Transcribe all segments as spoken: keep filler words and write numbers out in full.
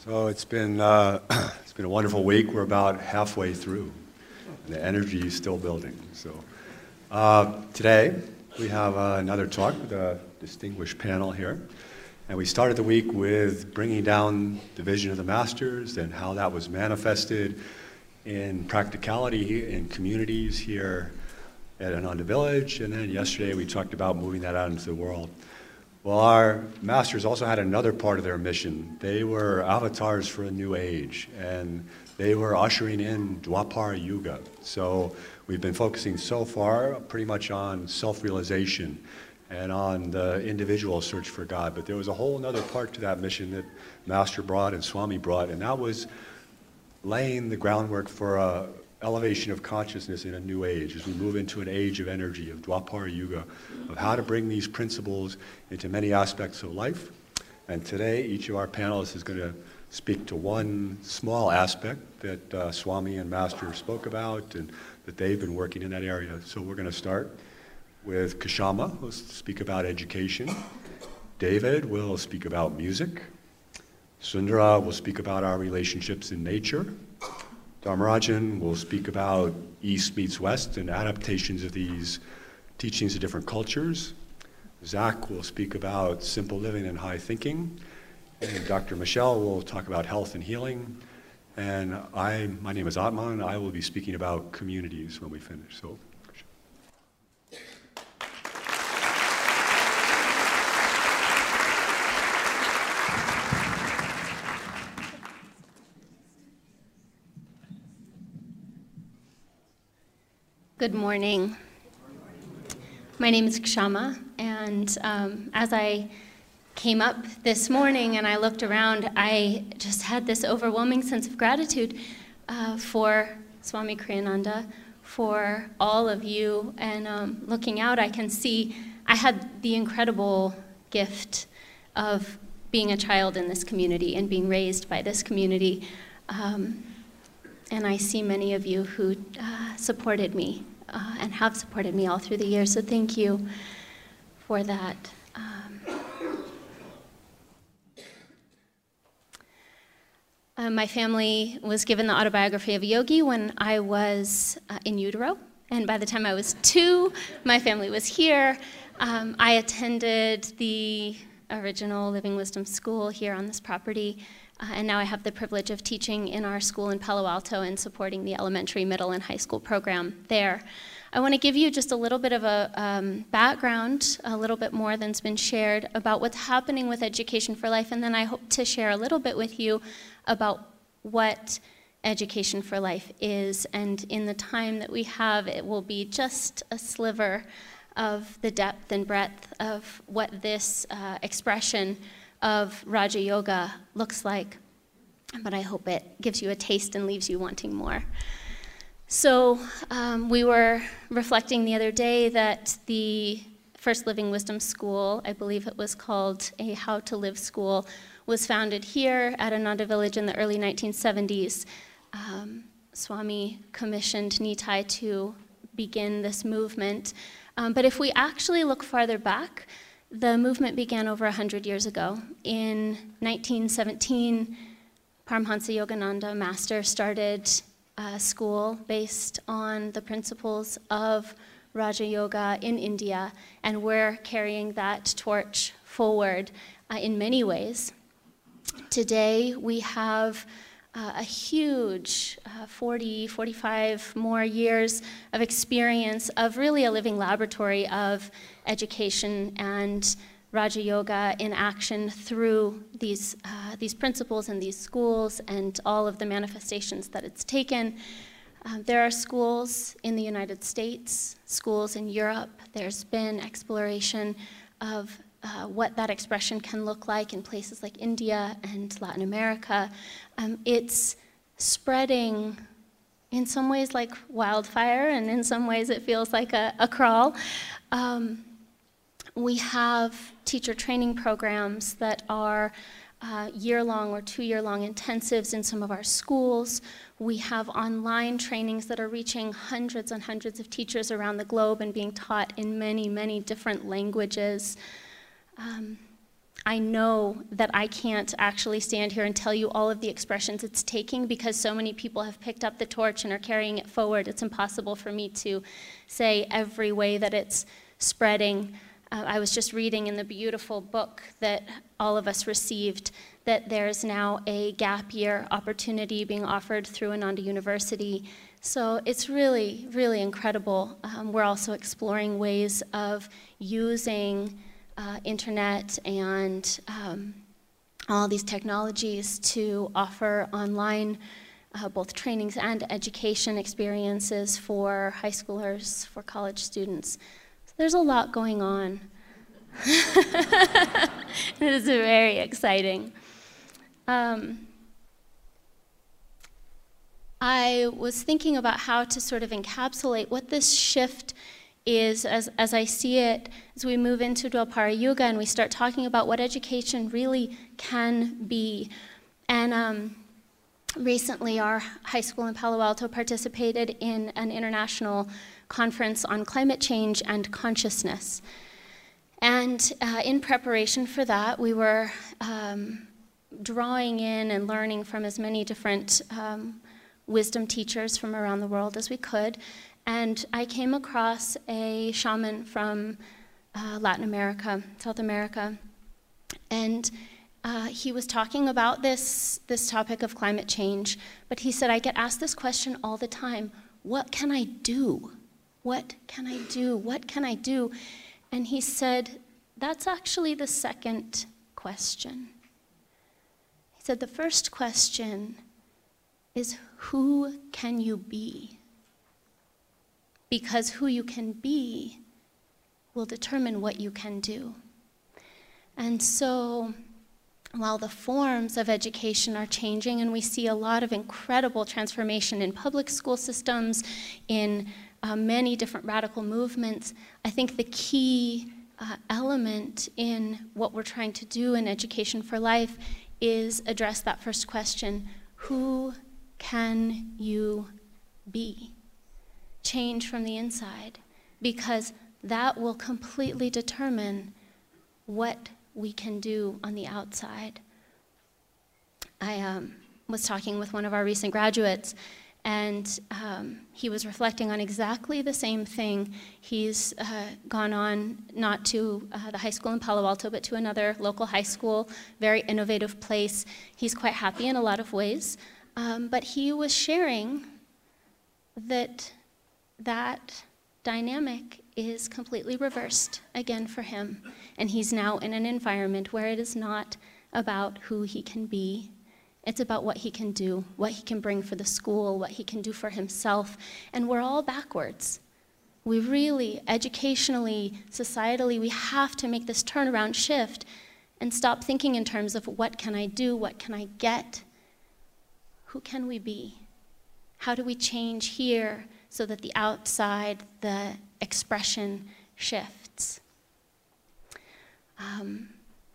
So it's been uh, it's been a wonderful week. We're about halfway through, and the energy is still building. So uh, today we have uh, another talk with a distinguished panel here, and we started the week with bringing down the vision of the masters and how that was manifested in practicality in communities here at Ananda Village, and then yesterday we talked about moving that out into the world. Well, our masters also had another part of their mission. They were avatars for a new age, and they were ushering in Dwapara Yuga. So we've been focusing so far pretty much on self-realization and on the individual search for God. But there was a whole other part to that mission that Master brought and Swami brought, and that was laying the groundwork for a elevation of consciousness in a new age as we move into an age of energy, of Dwapara Yuga, of how to bring these principles into many aspects of life. And today, each of our panelists is going to speak to one small aspect that uh, Swami and Master spoke about and that they've been working in that area. So we're going to start with Kshama, who'll speak about education. David will speak about music. Sundara will speak about our relationships in nature. Dharmarajan will speak about East meets West and adaptations of these teachings to different cultures. Zach will speak about simple living and high thinking. And Doctor Michelle will talk about health and healing. And I, my name is Atman. I will be speaking about communities when we finish. So. Good morning. My name is Kshama, and um, as I came up this morning and I looked around, I just had this overwhelming sense of gratitude uh, for Swami Kriyananda, for all of you, and um, looking out, I can see I had the incredible gift of being a child in this community and being raised by this community. Um, And I see many of you who uh, supported me uh, and have supported me all through the years, so thank you for that. Um, uh, my family was given the autobiography of a yogi when I was uh, in utero, and by the time I was two, my family was here. Um, I attended the original Living Wisdom School here on this property. Uh, and now I have the privilege of teaching in our school in Palo Alto and supporting the elementary, middle, and high school program there. I want to give you just a little bit of a um, background, a little bit more than's been shared about what's happening with Education for Life, and then I hope to share a little bit with you about what Education for Life is. And in the time that we have, it will be just a sliver of the depth and breadth of what this uh, expression of Raja Yoga looks like, but I hope it gives you a taste and leaves you wanting more. So um, we were reflecting the other day that the first Living Wisdom School, I believe it was called a How to Live School, was founded here at Ananda Village in the early nineteen seventies. Um, Swami commissioned Nitai to begin this movement. Um, but if we actually look farther back, the movement began over one hundred years ago. In nineteen seventeen, Paramhansa Yogananda, Master, started a school based on the principles of Raja Yoga in India, and we're carrying that torch forward uh, in many ways. Today, we have uh, a huge uh, forty, forty-five more years of experience of really a living laboratory of education and Raja Yoga in action through these, uh, these principles and these schools and all of the manifestations that it's taken. Um, there are schools in the United States, schools in Europe. There's been exploration of uh, what that expression can look like in places like India and Latin America. Um, it's spreading in some ways like wildfire, and in some ways it feels like a, a crawl. Um, We have teacher training programs that are uh, year-long or two-year-long intensives in some of our schools. We have online trainings that are reaching hundreds and hundreds of teachers around the globe and being taught in many, many different languages. Um, I know that I can't actually stand here and tell you all of the expressions it's taking because so many people have picked up the torch and are carrying it forward. It's impossible for me to say every way that it's spreading. Uh, I was just reading in the beautiful book that all of us received that there's now a gap year opportunity being offered through Ananda University. So it's really, really incredible. Um, we're also exploring ways of using uh, internet and um, all these technologies to offer online uh, both trainings and education experiences for high schoolers, for college students. So there's a lot going on. It is very exciting. Um, I was thinking about how to sort of encapsulate what this shift is as, as I see it as we move into Dwapara Yuga and we start talking about what education really can be. And um, recently our high school in Palo Alto participated in an international conference on climate change and consciousness. And uh, in preparation for that, we were um, drawing in and learning from as many different um, wisdom teachers from around the world as we could. And I came across a shaman from uh, Latin America, South America, and uh, he was talking about this, this topic of climate change, but he said, I get asked this question all the time, what can I do? What can I do? What can I do? And he said, that's actually the second question. He said, the first question is, who can you be? Because who you can be will determine what you can do. And so, while the forms of education are changing, and we see a lot of incredible transformation in public school systems, in uh, many different radical movements, I think the key uh, element in what we're trying to do in Education for Life is address that first question, who can you be? Change from the inside, because that will completely determine what we can do on the outside. I um, was talking with one of our recent graduates, and um, he was reflecting on exactly the same thing. He's uh, gone on not to uh, the high school in Palo Alto, but to another local high school, very innovative place. He's quite happy in a lot of ways, um, but he was sharing that that dynamic is completely reversed again for him. And he's now in an environment where it is not about who he can be. It's about what he can do, what he can bring for the school, what he can do for himself. And we're all backwards. We really, educationally, societally, we have to make this turnaround shift and stop thinking in terms of what can I do, what can I get? Who can we be? How do we change here so that the outside, the expression shifts? Um,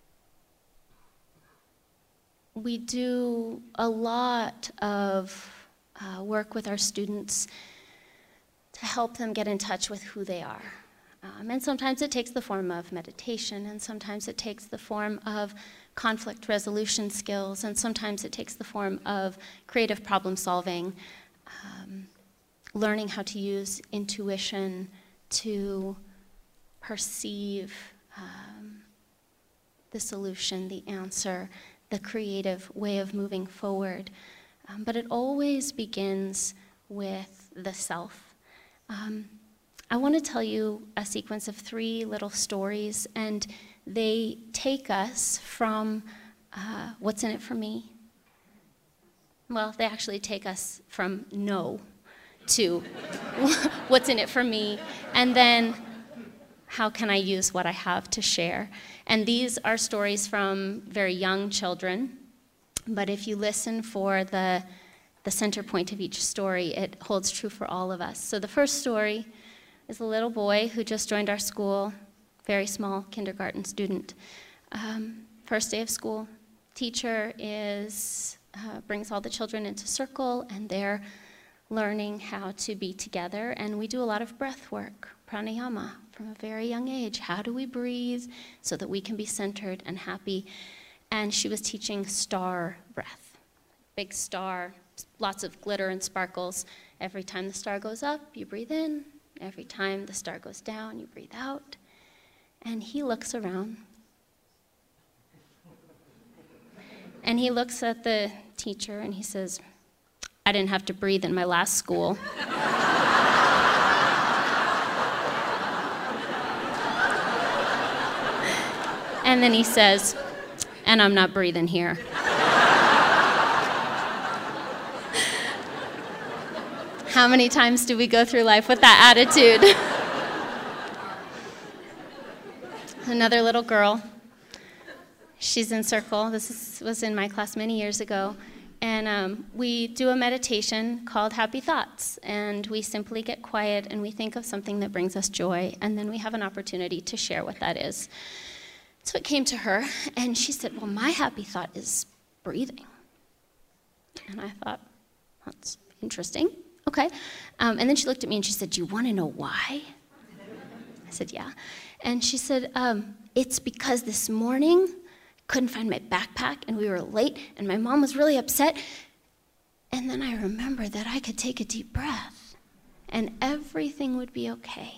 we do a lot of uh, work with our students to help them get in touch with who they are. Um, and sometimes it takes the form of meditation, and sometimes it takes the form of conflict resolution skills, and sometimes it takes the form of creative problem solving, um, learning how to use intuition to perceive um, the solution, the answer, the creative way of moving forward. Um, but it always begins with the self. Um, I want to tell you a sequence of three little stories, and they take us from uh, what's in it for me. Well, they actually take us from no to what's in it for me, and then how can I use what I have to share. And these are stories from very young children, but if you listen for the, the center point of each story, it holds true for all of us. So the first story is a little boy who just joined our school, very small kindergarten student. Um, first day of school, teacher is uh, brings all the children into circle, and they're learning how to be together, and we do a lot of breath work, pranayama from a very young age. How do we breathe so that we can be centered and happy? And she was teaching star breath. Big star, lots of glitter and sparkles. Every time the star goes up, you breathe in. Every time the star goes down, you breathe out. And he looks around. And he looks at the teacher and he says, I didn't have to breathe in my last school. And then he says, and I'm not breathing here. How many times do we go through life with that attitude? Another little girl. She's in Circle. This is, was in my class many years ago. And um, we do a meditation called Happy Thoughts. And we simply get quiet and we think of something that brings us joy. And then we have an opportunity to share what that is. So it came to her, and she said, well, my happy thought is breathing. And I thought, that's interesting. Okay. Um, and then she looked at me and she said, do you want to know why? I said, yeah. And she said, um, it's because this morning I couldn't find my backpack and we were late and my mom was really upset. And then I remembered that I could take a deep breath and everything would be okay.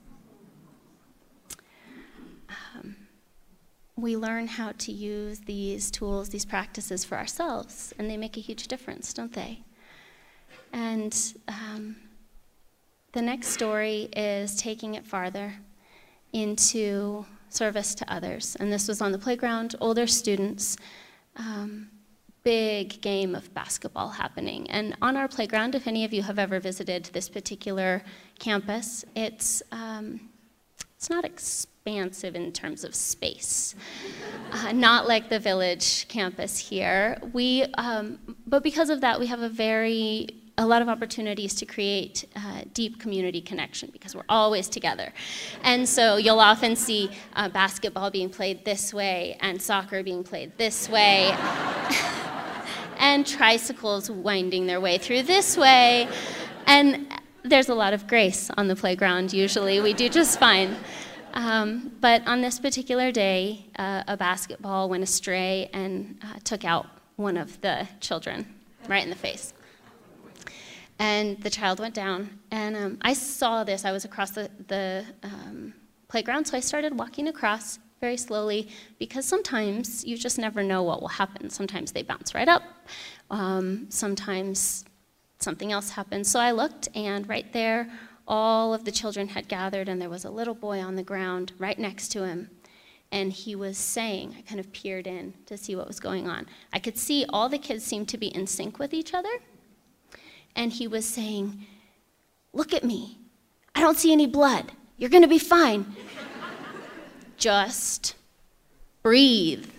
Um, we learn how to use these tools, these practices for ourselves, and they make a huge difference, don't they? And um, the next story is taking it farther into service to others. And this was on the playground, older students, um, big game of basketball happening. And on our playground, if any of you have ever visited this particular campus, it's, um, it's not expansive in terms of space. Uh, not like the Village campus here. We, um, but because of that, we have a very a lot of opportunities to create uh, deep community connection because we're always together. And so you'll often see uh, basketball being played this way and soccer being played this way and tricycles winding their way through this way. And there's a lot of grace on the playground usually. We do just fine. Um, but on this particular day, uh, a basketball went astray and uh, took out one of the children right in the face. And the child went down, and um, I saw this. I was across the, the um, playground, so I started walking across very slowly, because sometimes you just never know what will happen. Sometimes they bounce right up. Um, sometimes something else happens. So I looked, and right there, all of the children had gathered, and there was a little boy on the ground right next to him. And he was saying, I kind of peered in to see what was going on. I could see all the kids seemed to be in sync with each other. And he was saying, look at me. I don't see any blood. You're going to be fine. Just breathe.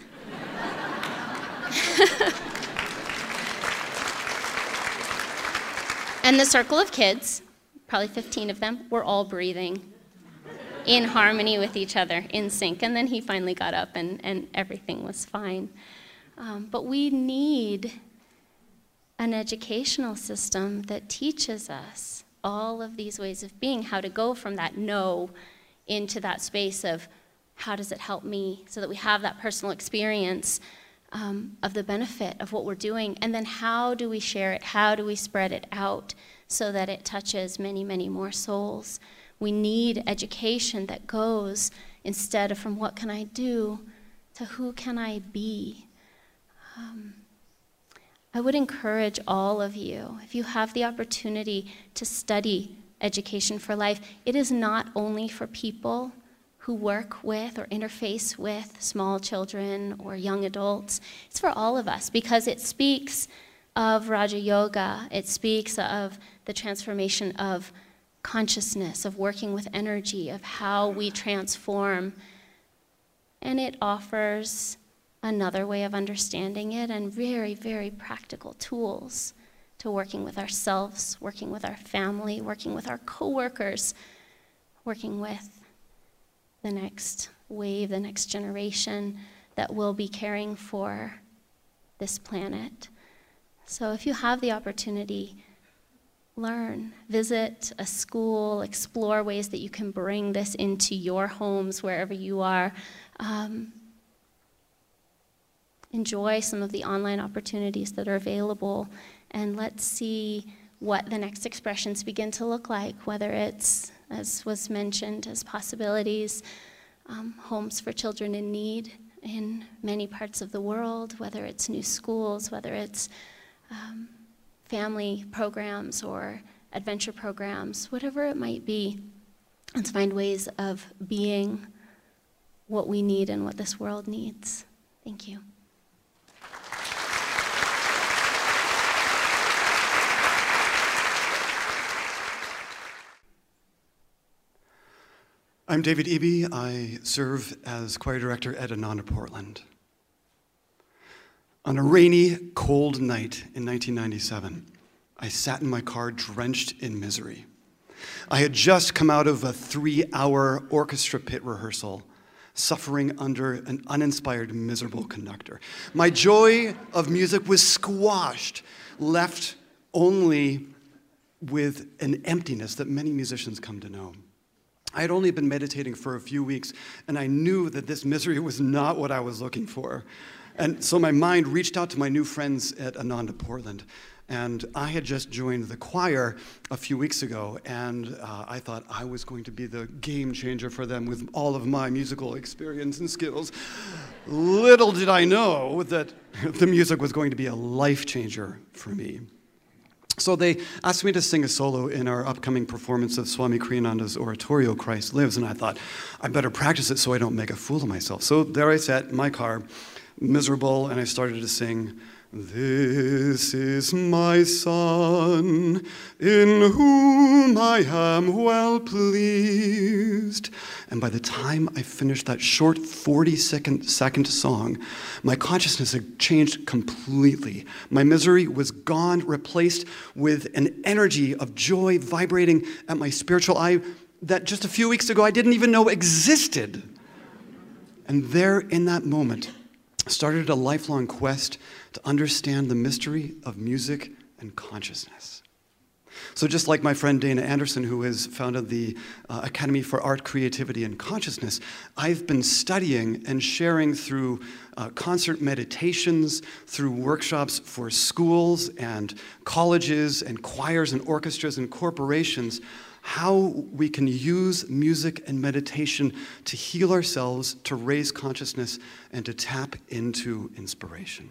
And the circle of kids, probably fifteen of them, were all breathing in harmony with each other, in sync. And then he finally got up and, and everything was fine. Um, but we need an educational system that teaches us all of these ways of being, how to go from that no into that space of how does it help me, so that we have that personal experience um, of the benefit of what we're doing, and then how do we share it, how do we spread it out so that it touches many, many more souls. We need education that goes, instead of from what can I do, to who can I be. Um, I would encourage all of you, if you have the opportunity to study Education for Life, it is not only for people who work with or interface with small children or young adults. It's for all of us, because it speaks of Raja Yoga. It speaks of the transformation of consciousness, of working with energy, of how we transform. And it offers another way of understanding it, and very, very practical tools to working with ourselves, working with our family, working with our coworkers, working with the next wave, the next generation that will be caring for this planet. So if you have the opportunity, learn, visit a school, explore ways that you can bring this into your homes wherever you are. Um, enjoy some of the online opportunities that are available, and let's see what the next expressions begin to look like, whether it's, as was mentioned, as possibilities, um, homes for children in need in many parts of the world, whether it's new schools, whether it's um, family programs or adventure programs, whatever it might be. Let's find ways of being what we need and what this world needs. Thank you. I'm David Eby. I serve as choir director at Ananda Portland. On a rainy, cold night in nineteen ninety-seven, I sat in my car drenched in misery. I had just come out of a three-hour orchestra pit rehearsal, suffering under an uninspired, miserable conductor. My joy of music was squashed, left only with an emptiness that many musicians come to know. I had only been meditating for a few weeks, and I knew that this misery was not what I was looking for. And so my mind reached out to my new friends at Ananda Portland, and I had just joined the choir a few weeks ago, and uh, I thought I was going to be the game changer for them with all of my musical experience and skills. Little did I know that the music was going to be a life changer for me. So they asked me to sing a solo in our upcoming performance of Swami Kriyananda's oratorio, Christ Lives, and I thought, I better practice it so I don't make a fool of myself. So there I sat in my car, miserable, and I started to sing, "This is my Son, in whom I am well pleased." And by the time I finished that short forty-second second song, my consciousness had changed completely. My misery was gone, replaced with an energy of joy vibrating at my spiritual eye that just a few weeks ago I didn't even know existed. And there, in that moment, started a lifelong quest to understand the mystery of music and consciousness. So just like my friend Dana Anderson, who has founded the uh, Academy for Art, Creativity, and Consciousness, I've been studying and sharing through uh, concert meditations, through workshops for schools and colleges and choirs and orchestras and corporations, how we can use music and meditation to heal ourselves, to raise consciousness, and to tap into inspiration.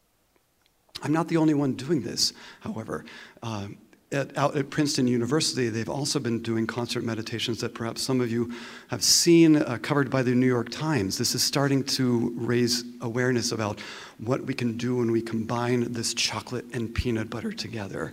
I'm not the only one doing this, however. Uh, At, out at Princeton University, they've also been doing concert meditations that perhaps some of you have seen uh, covered by the New York Times. This is starting to raise awareness about what we can do when we combine this chocolate and peanut butter together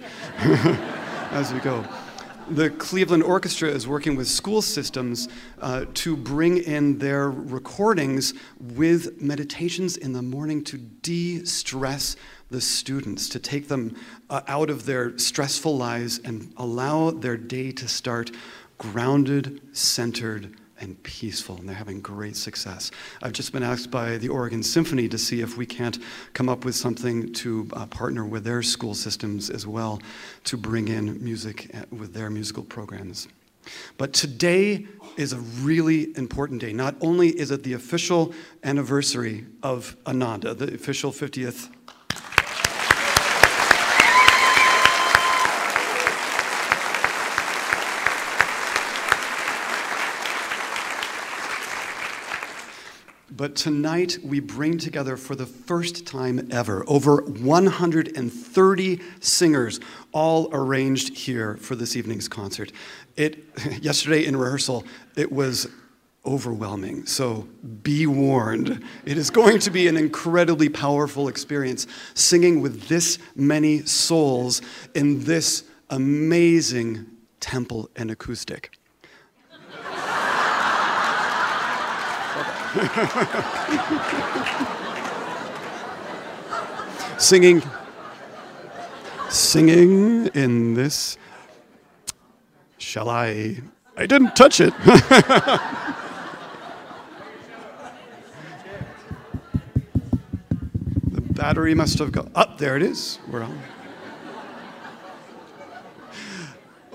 as we go. The Cleveland Orchestra is working with school systems uh, to bring in their recordings with meditations in the morning to de-stress the students, to take them uh, out of their stressful lives and allow their day to start grounded, centered, and peaceful, and they're having great success. I've just been asked by the Oregon Symphony to see if we can't come up with something to uh, partner with their school systems as well to bring in music with their musical programs. But today is a really important day. Not only is it the official anniversary of Ananda, the official fiftieth But tonight, we bring together for the first time ever over one hundred thirty singers, all arranged here for this evening's concert. It, yesterday in rehearsal, it was overwhelming, so be warned. It is going to be an incredibly powerful experience, singing with this many souls in this amazing temple and acoustic. singing, singing in this, shall I, I didn't touch it. The battery must have gone, up, oh, there it is, we're on.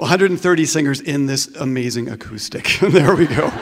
one hundred thirty singers in this amazing acoustic. There we go.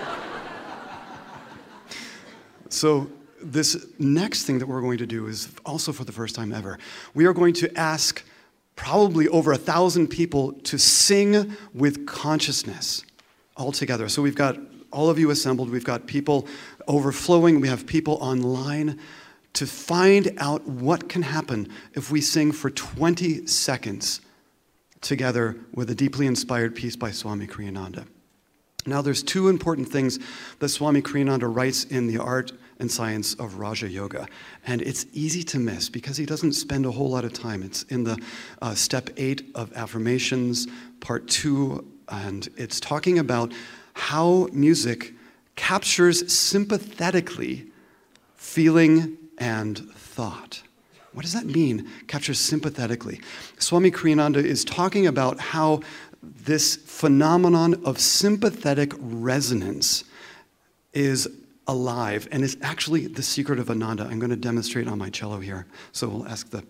So this next thing that we're going to do is also for the first time ever. We are going to ask probably over a thousand people to sing with consciousness all together. So we've got all of you assembled. We've got people overflowing. We have people online to find out what can happen if we sing for twenty seconds together with a deeply inspired piece by Swami Kriyananda. Now, there's two important things that Swami Kriyananda writes in The Art and Science of Raja Yoga, and it's easy to miss because he doesn't spend a whole lot of time. It's in the uh, step eight of affirmations, part two, and it's talking about how music captures sympathetically feeling and thought. What does that mean, captures sympathetically? Swami Kriyananda is talking about how this phenomenon of sympathetic resonance is alive and is actually the secret of Ananda. I'm going to demonstrate on my cello here. So we'll ask the,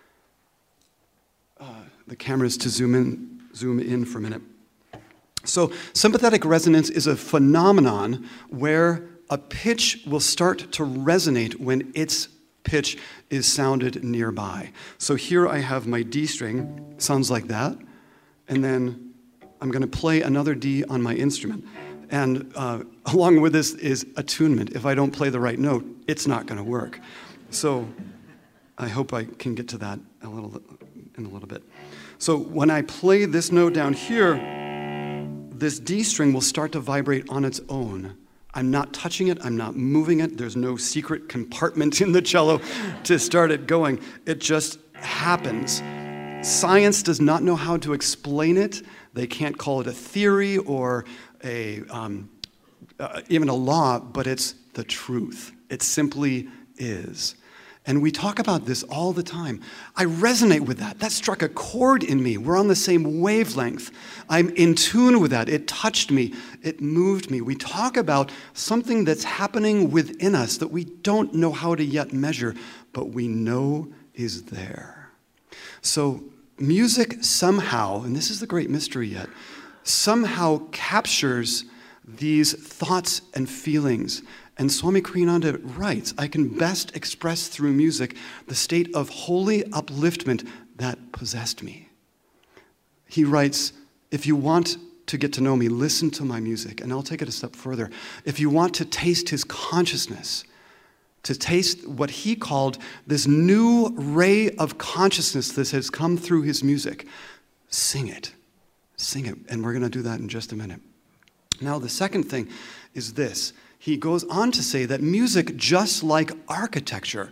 uh, the cameras to zoom in, zoom in for a minute. So sympathetic resonance is a phenomenon where a pitch will start to resonate when its pitch is sounded nearby. So here I have my D string, sounds like that, and then I'm going to play another D on my instrument. And uh, along with this is attunement. If I don't play the right note, it's not going to work. So I hope I can get to that a little in a little bit. So when I play this note down here, this D string will start to vibrate on its own. I'm not touching it, I'm not moving it, there's no secret compartment in the cello to start it going. It just happens. Science does not know how to explain it. They can't call it a theory or a, um, uh, even a law, but it's the truth. It simply is. And we talk about this all the time. I resonate with that. That struck a chord in me. We're on the same wavelength. I'm in tune with that. It touched me. It moved me. We talk about something that's happening within us that we don't know how to yet measure, but we know is there. So music somehow, and this is the great mystery yet, somehow captures these thoughts and feelings. And Swami Kriyananda writes, I can best express through music the state of holy upliftment that possessed me. He writes, if you want to get to know me, listen to my music. And I'll take it a step further. If you want to taste his consciousness, to taste what he called this new ray of consciousness that has come through his music, sing it. Sing it. And we're going to do that in just a minute. Now, the second thing is this. He goes on to say that music, just like architecture,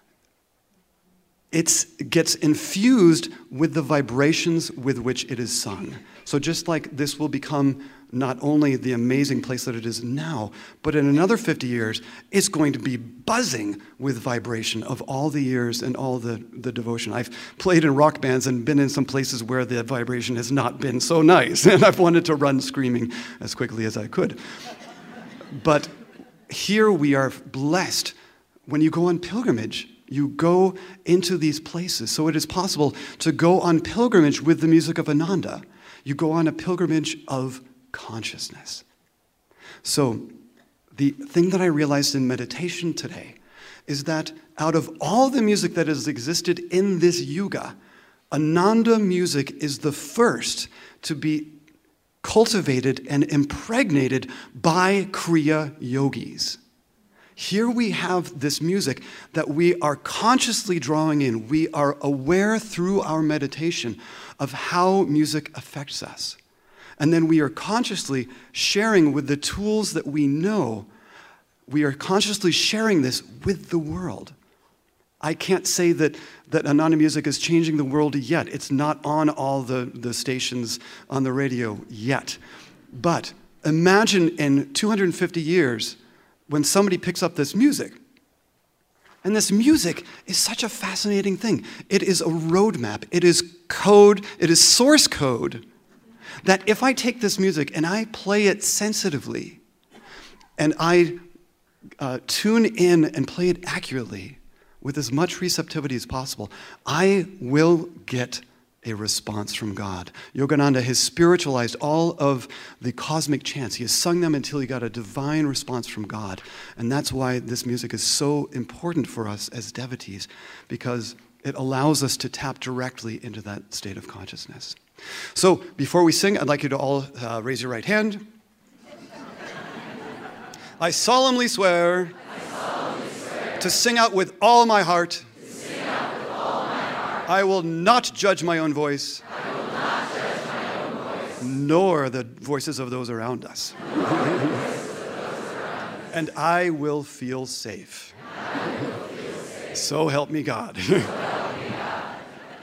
it gets infused with the vibrations with which it is sung. So just like this will become not only the amazing place that it is now, but in another fifty years, it's going to be buzzing with vibration of all the years and all the, the devotion. I've played in rock bands and been in some places where the vibration has not been so nice, and I've wanted to run screaming as quickly as I could. But here we are blessed. When you go on pilgrimage, you go into these places. So it is possible to go on pilgrimage with the music of Ananda. You go on a pilgrimage of consciousness. So the thing that I realized in meditation today is that out of all the music that has existed in this yuga, Ananda music is the first to be cultivated and impregnated by Kriya yogis. Here we have this music that we are consciously drawing in. We are aware through our meditation of how music affects us. And then we are consciously sharing with the tools that we know. We are consciously sharing this with the world. I can't say that, that Ananda music is changing the world yet. It's not on all the, the stations on the radio yet. But imagine in two hundred fifty years when somebody picks up this music. And this music is such a fascinating thing. It is a roadmap. It is code. It is source code that if I take this music and I play it sensitively and I uh, tune in and play it accurately, with as much receptivity as possible, I will get a response from God. Yogananda has spiritualized all of the cosmic chants. He has sung them until he got a divine response from God. And that's why this music is so important for us as devotees, because it allows us to tap directly into that state of consciousness. So before we sing, I'd like you to all uh, raise your right hand. I solemnly swear, I solemnly swear to sing out with all my heart. I will not judge my own voice, I will not judge my own voice, nor the voices of those around us. nor the voices of those around us. And I will feel safe. I will feel safe. So help me God. So help me God.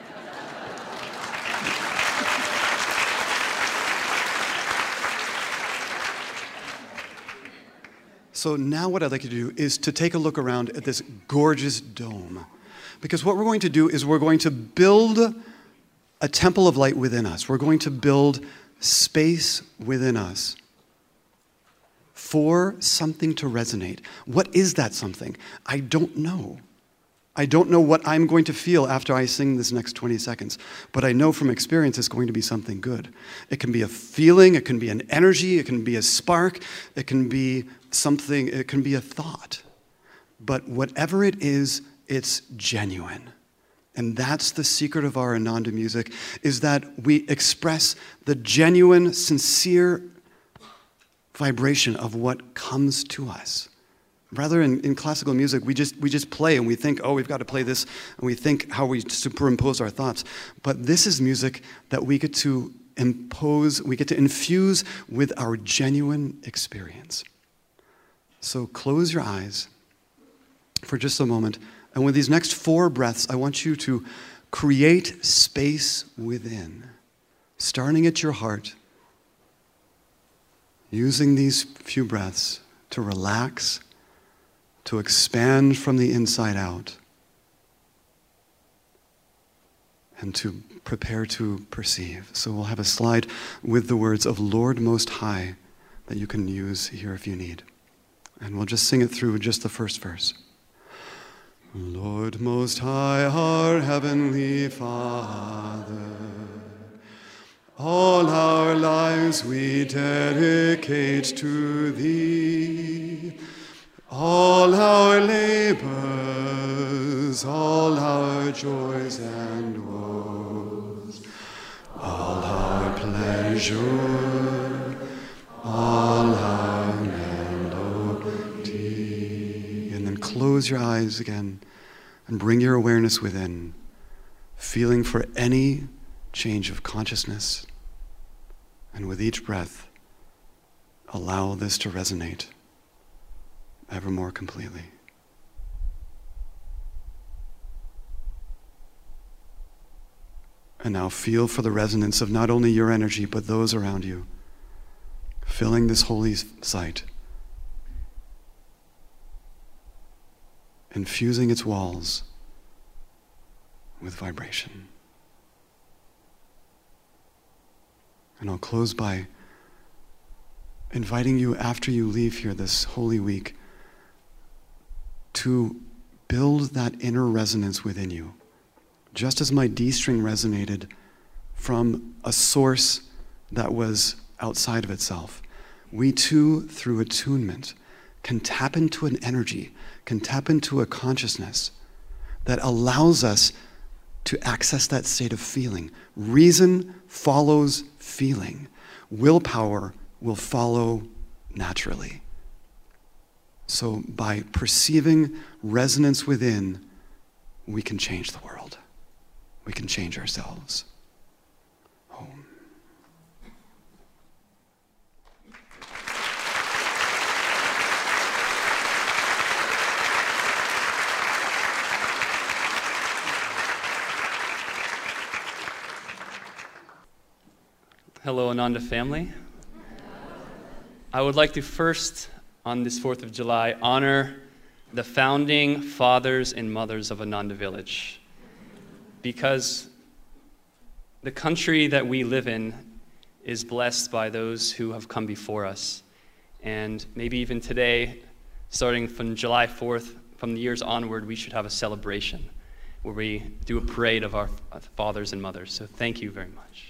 So now what I'd like you to do is to take a look around at this gorgeous dome. Because what we're going to do is we're going to build a temple of light within us. We're going to build space within us for something to resonate. What is that something? I don't know. I don't know what I'm going to feel after I sing this next twenty seconds, but I know from experience it's going to be something good. It can be a feeling, it can be an energy, it can be a spark, it can be something, it can be a thought. But whatever it is, it's genuine. And that's the secret of our Ananda music, is that we express the genuine, sincere vibration of what comes to us. Rather, in, in classical music, we just, we just play and we think, oh, we've got to play this, and we think how we superimpose our thoughts. But this is music that we get to impose, we get to infuse with our genuine experience. So close your eyes for just a moment. And with these next four breaths, I want you to create space within, starting at your heart, using these few breaths to relax, to expand from the inside out, and to prepare to perceive. So we'll have a slide with the words of Lord Most High that you can use here if you need. And we'll just sing it through just the first verse. Lord Most High, our Heavenly Father, all our lives we dedicate to Thee. All our labors, all our joys and woes, all our pleasure, all our melody. And then close your eyes again and bring your awareness within, feeling for any change of consciousness. And with each breath, allow this to resonate ever more completely. And now feel for the resonance of not only your energy, but those around you, filling this holy site, infusing its walls with vibration. And I'll close by inviting you, after you leave here this holy week, to build that inner resonance within you. Just as my D string resonated from a source that was outside of itself, we too, through attunement, can tap into an energy, can tap into a consciousness that allows us to access that state of feeling. Reason follows feeling. Willpower will follow naturally. So by perceiving resonance within, we can change the world. We can change ourselves. Om. Hello, Ananda family. I would like to first, on this fourth of July, honor the founding fathers and mothers of Ananda Village. Because the country that we live in is blessed by those who have come before us. And maybe even today, starting from July fourth, from the years onward, we should have a celebration where we do a parade of our fathers and mothers. So thank you very much.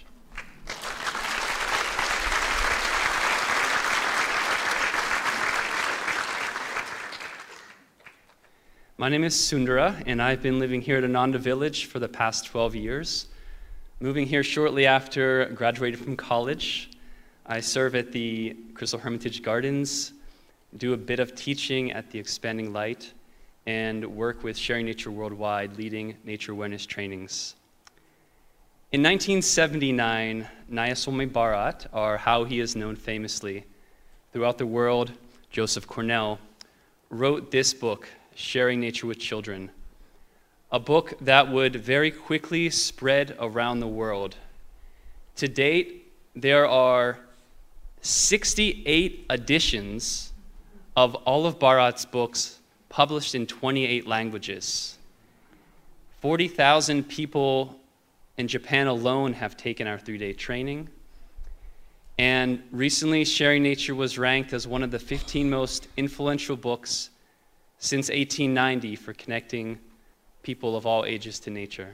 My name is Sundara, and I've been living here at Ananda Village for the past twelve years. Moving here shortly after graduating from college, I serve at the Crystal Hermitage Gardens, do a bit of teaching at the Expanding Light, and work with Sharing Nature Worldwide, leading nature awareness trainings. In nineteen seventy-nine, Nayasome Bharat, or how he is known famously throughout the world, Joseph Cornell, wrote this book, Sharing Nature with Children, a book that would very quickly spread around the world. To date, there are sixty-eight editions of all of Bharat's books published in twenty-eight languages. forty thousand people in Japan alone have taken our three-day training. And recently, Sharing Nature was ranked as one of the fifteen most influential books since eighteen ninety for connecting people of all ages to nature.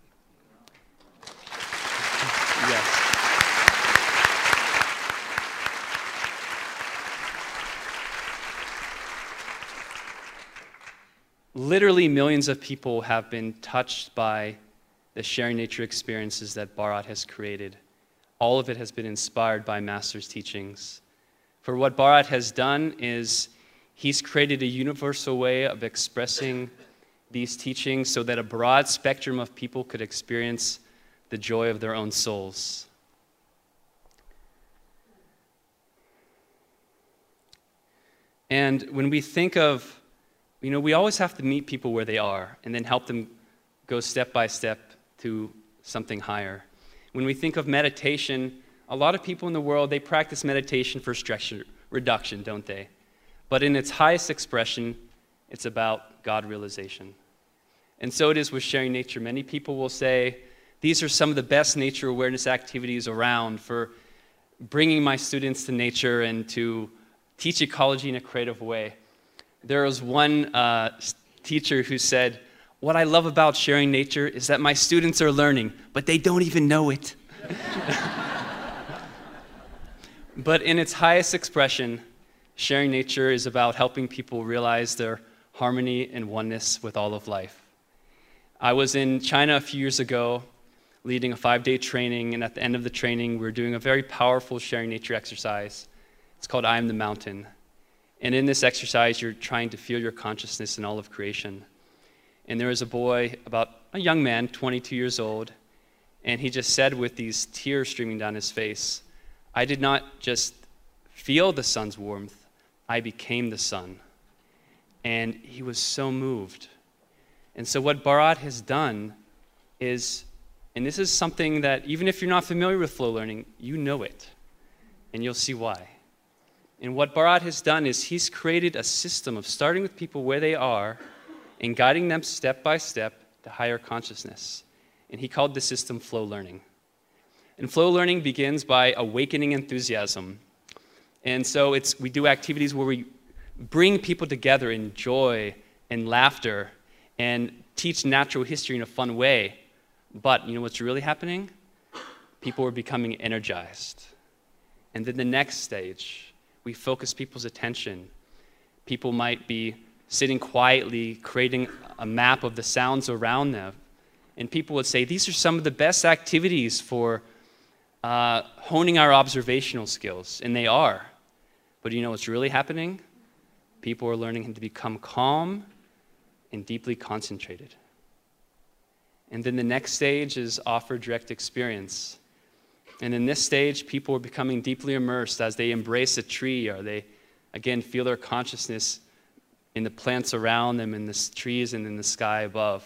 Yes. Literally millions of people have been touched by the Sharing Nature experiences that Bharat has created. All of it has been inspired by Master's teachings. For what Bharat has done is he's created a universal way of expressing these teachings so that a broad spectrum of people could experience the joy of their own souls. And when we think of, you know, we always have to meet people where they are and then help them go step by step to something higher. When we think of meditation, a lot of people in the world, they practice meditation for stress reduction, don't they? But in its highest expression, it's about God realization. And so it is with Sharing Nature. Many people will say, these are some of the best nature awareness activities around for bringing my students to nature and to teach ecology in a creative way. There was one uh, teacher who said, what I love about Sharing Nature is that my students are learning, but they don't even know it. But in its highest expression, Sharing Nature is about helping people realize their harmony and oneness with all of life. I was in China a few years ago leading a five-day training, and at the end of the training, we were doing a very powerful Sharing Nature exercise. It's called I Am the Mountain. And in this exercise, you're trying to feel your consciousness in all of creation. And there was a boy, about a young man, twenty-two years old, and he just said with these tears streaming down his face, I did not just feel the sun's warmth, I became the sun. And he was so moved. And so what Bharat has done is, and this is something that even if you're not familiar with flow learning, you know it, and you'll see why. And what Bharat has done is he's created a system of starting with people where they are and guiding them step by step to higher consciousness. And he called the system flow learning. And flow learning begins by awakening enthusiasm. And so it's we do activities where we bring people together in joy and laughter and teach natural history in a fun way. But you know what's really happening? People are becoming energized. And then the next stage, we focus people's attention. People might be sitting quietly, creating a map of the sounds around them. And people would say, these are some of the best activities for uh, honing our observational skills. And they are. But you know what's really happening? People are learning to become calm and deeply concentrated. And then the next stage is offer direct experience. And in this stage, people are becoming deeply immersed as they embrace a tree, or they, again, feel their consciousness in the plants around them, in the trees, and in the sky above.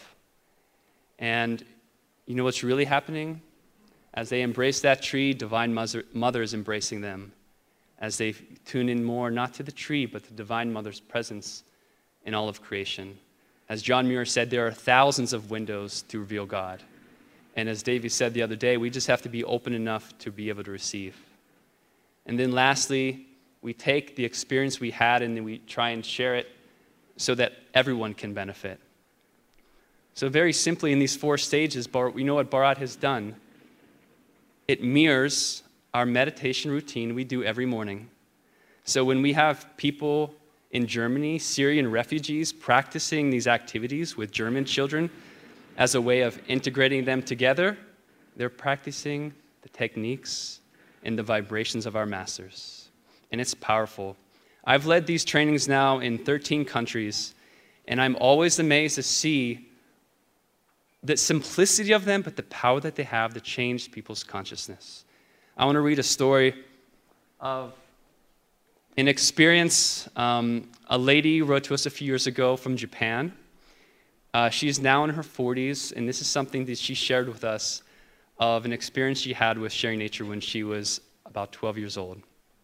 And you know what's really happening? As they embrace that tree, Divine Mother, Mother is embracing them. As they tune in more, not to the tree, but the Divine Mother's presence in all of creation. As John Muir said, there are thousands of windows to reveal God. And as Davey said the other day, we just have to be open enough to be able to receive. And then lastly, we take the experience we had and then we try and share it so that everyone can benefit. So very simply, in these four stages, we know what Bharat has done. It mirrors our meditation routine we do every morning. So when we have people in Germany, Syrian refugees, practicing these activities with German children as a way of integrating them together, they're practicing the techniques and the vibrations of our masters. And it's powerful. I've led these trainings now in thirteen countries, and I'm always amazed to see the simplicity of them, but the power that they have to change people's consciousness. I want to read a story of an experience. Um, a lady wrote to us a few years ago from Japan. Uh, she's now in her forties, and this is something that she shared with us of an experience she had with sharing nature when she was about twelve years old.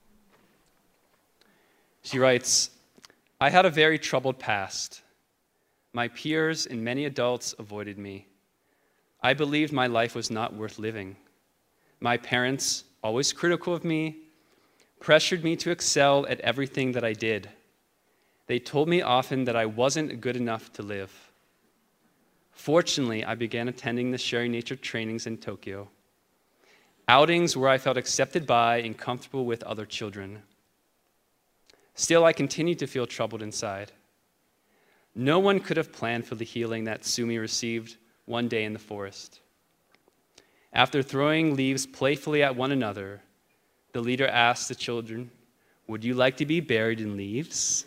She writes, "I had a very troubled past. My peers and many adults avoided me. I believed my life was not worth living. My parents, always critical of me, pressured me to excel at everything that I did. They told me often that I wasn't good enough to live. Fortunately, I began attending the Sharing Nature trainings in Tokyo, outings where I felt accepted by and comfortable with other children. Still, I continued to feel troubled inside. No one could have planned for the healing that Sumi received one day in the forest. After throwing leaves playfully at one another, the leader asked the children, 'Would you like to be buried in leaves?'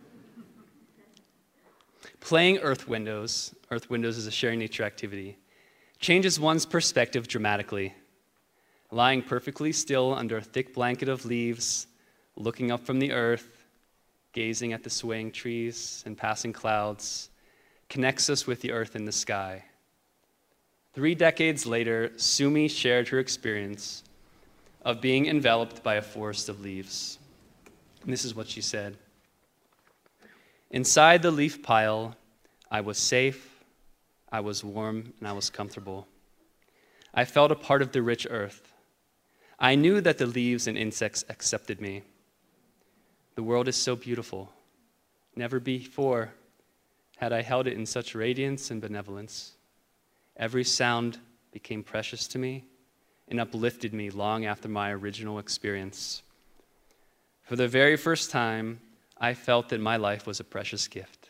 Playing Earth Windows, Earth Windows is a Sharing Nature activity, changes one's perspective dramatically. Lying perfectly still under a thick blanket of leaves, looking up from the earth, gazing at the swaying trees and passing clouds, connects us with the earth and the sky. Three decades later, Sumi shared her experience of being enveloped by a forest of leaves. And this is what she said. Inside the leaf pile, I was safe, I was warm, and I was comfortable. I felt a part of the rich earth. I knew that the leaves and insects accepted me. The world is so beautiful. Never before had I held it in such radiance and benevolence. Every sound became precious to me and uplifted me long after my original experience. For the very first time, I felt that my life was a precious gift.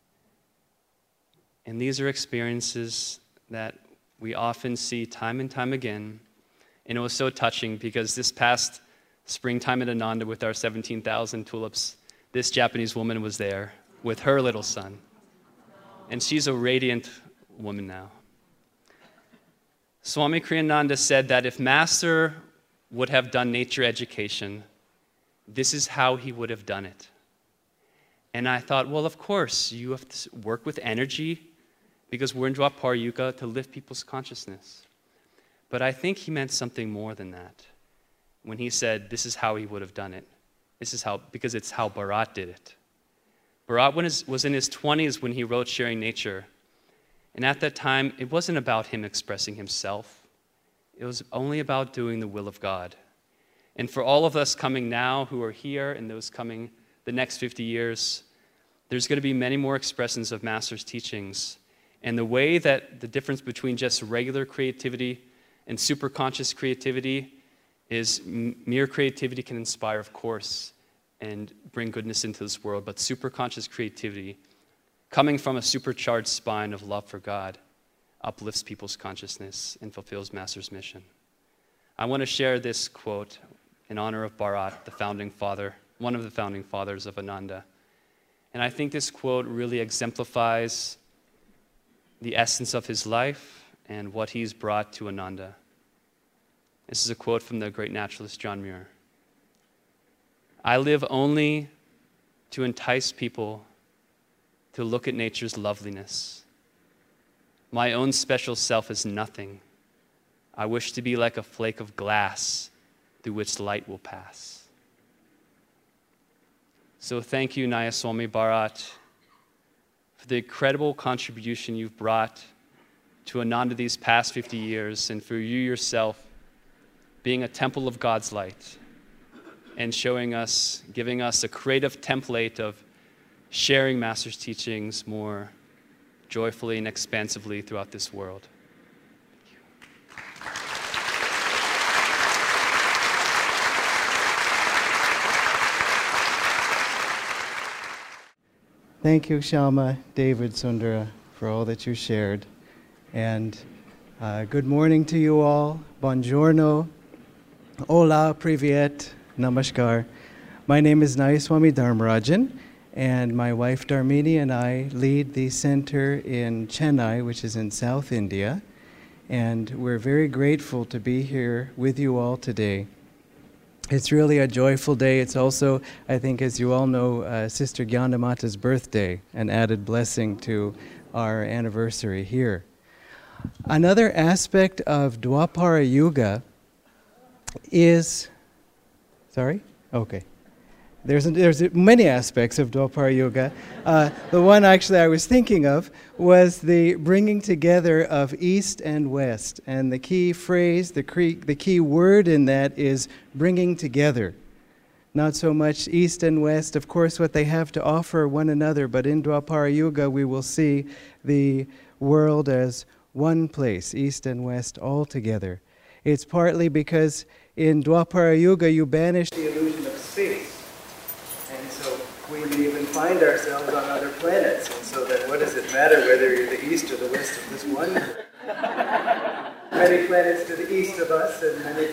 And these are experiences that we often see time and time again. And it was so touching because this past springtime at Ananda with our seventeen thousand tulips, this Japanese woman was there with her little son. And she's a radiant woman now. Swami Kriyananda said that if Master would have done nature education, this is how he would have done it. And I thought, well, of course, you have to work with energy because we're in Dwapara Yuga to lift people's consciousness. But I think he meant something more than that when he said this is how he would have done it. This is how, because it's how Bharat did it. Bharat was in his twenties when he wrote Sharing Nature. And at that time, it wasn't about him expressing himself. It was only about doing the will of God. And for all of us coming now who are here and those coming the next fifty years, there's going to be many more expressions of Master's teachings. And the way that the difference between just regular creativity and superconscious creativity is mere creativity can inspire, of course, and bring goodness into this world, but superconscious creativity, coming from a supercharged spine of love for God, uplifts people's consciousness and fulfills Master's mission. I want to share this quote in honor of Bharat, the founding father, one of the founding fathers of Ananda. And I think this quote really exemplifies the essence of his life and what he's brought to Ananda. This is a quote from the great naturalist John Muir. I live only to entice people to look at nature's loveliness. My own special self is nothing. I wish to be like a flake of glass through which light will pass. So thank you, Nayaswami Bharat, for the incredible contribution you've brought to Ananda these past fifty years, and for you yourself being a temple of God's light and showing us, giving us a creative template of sharing Master's teachings more joyfully and expansively throughout this world. Thank you, Shalma, David, Sundara, for all that you shared. And uh, good morning to you all. Buongiorno. Hola, privyet, namaskar. My name is Nayaswami Dharmarajan, and my wife Dharmini and I lead the center in Chennai, which is in South India. And we're very grateful to be here with you all today. It's really a joyful day. It's also, I think, as you all know, uh, Sister Gyanamata's birthday, an added blessing to our anniversary here. Another aspect of Dwapara Yuga is, sorry? Okay. There's, there's many aspects of Dwapara Yuga. Uh, the one actually I was thinking of was the bringing together of East and West. And the key phrase, the key, the key word in that is bringing together. Not so much East and West, of course, what they have to offer one another, but in Dwapara Yuga we will see the world as one place, East and West all together. It's partly because in Dwapara Yuga you banish the illusion of space. And so we may even find ourselves on other planets. And so then what does it matter whether you're the east or the west of this one? Many planets to the east of us and many...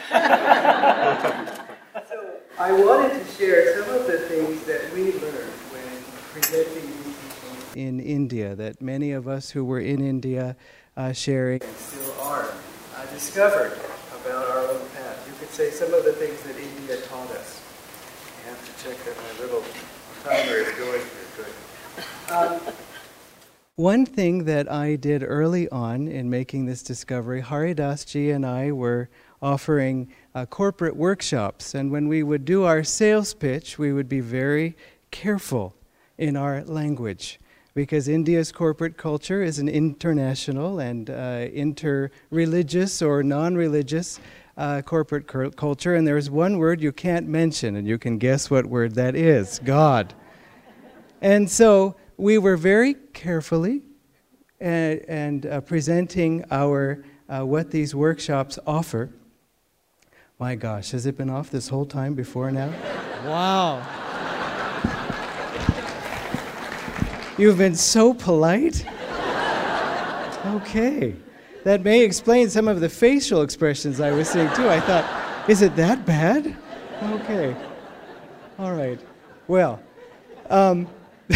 So I wanted to share some of the things that we learned when presenting these teachings in India, that many of us who were in India uh, sharing and still are, uh, discovered about our own path. You could say some of the things that India taught us. I have to check that my little timer is going here. Good. Um, one thing that I did early on in making this discovery, Haridas Ji and I were offering uh, corporate workshops, and when we would do our sales pitch, we would be very careful in our language, because India's corporate culture is an international and uh, inter-religious or non-religious uh, corporate culture, and there's one word you can't mention, and you can guess what word that is: God. And so we were very carefully uh, and uh, presenting our uh, what these workshops offer. My gosh, has it been off this whole time before now? Wow. You've been so polite. Okay. That may explain some of the facial expressions I was seeing too. I thought, is it that bad? Okay. All right. Well, um,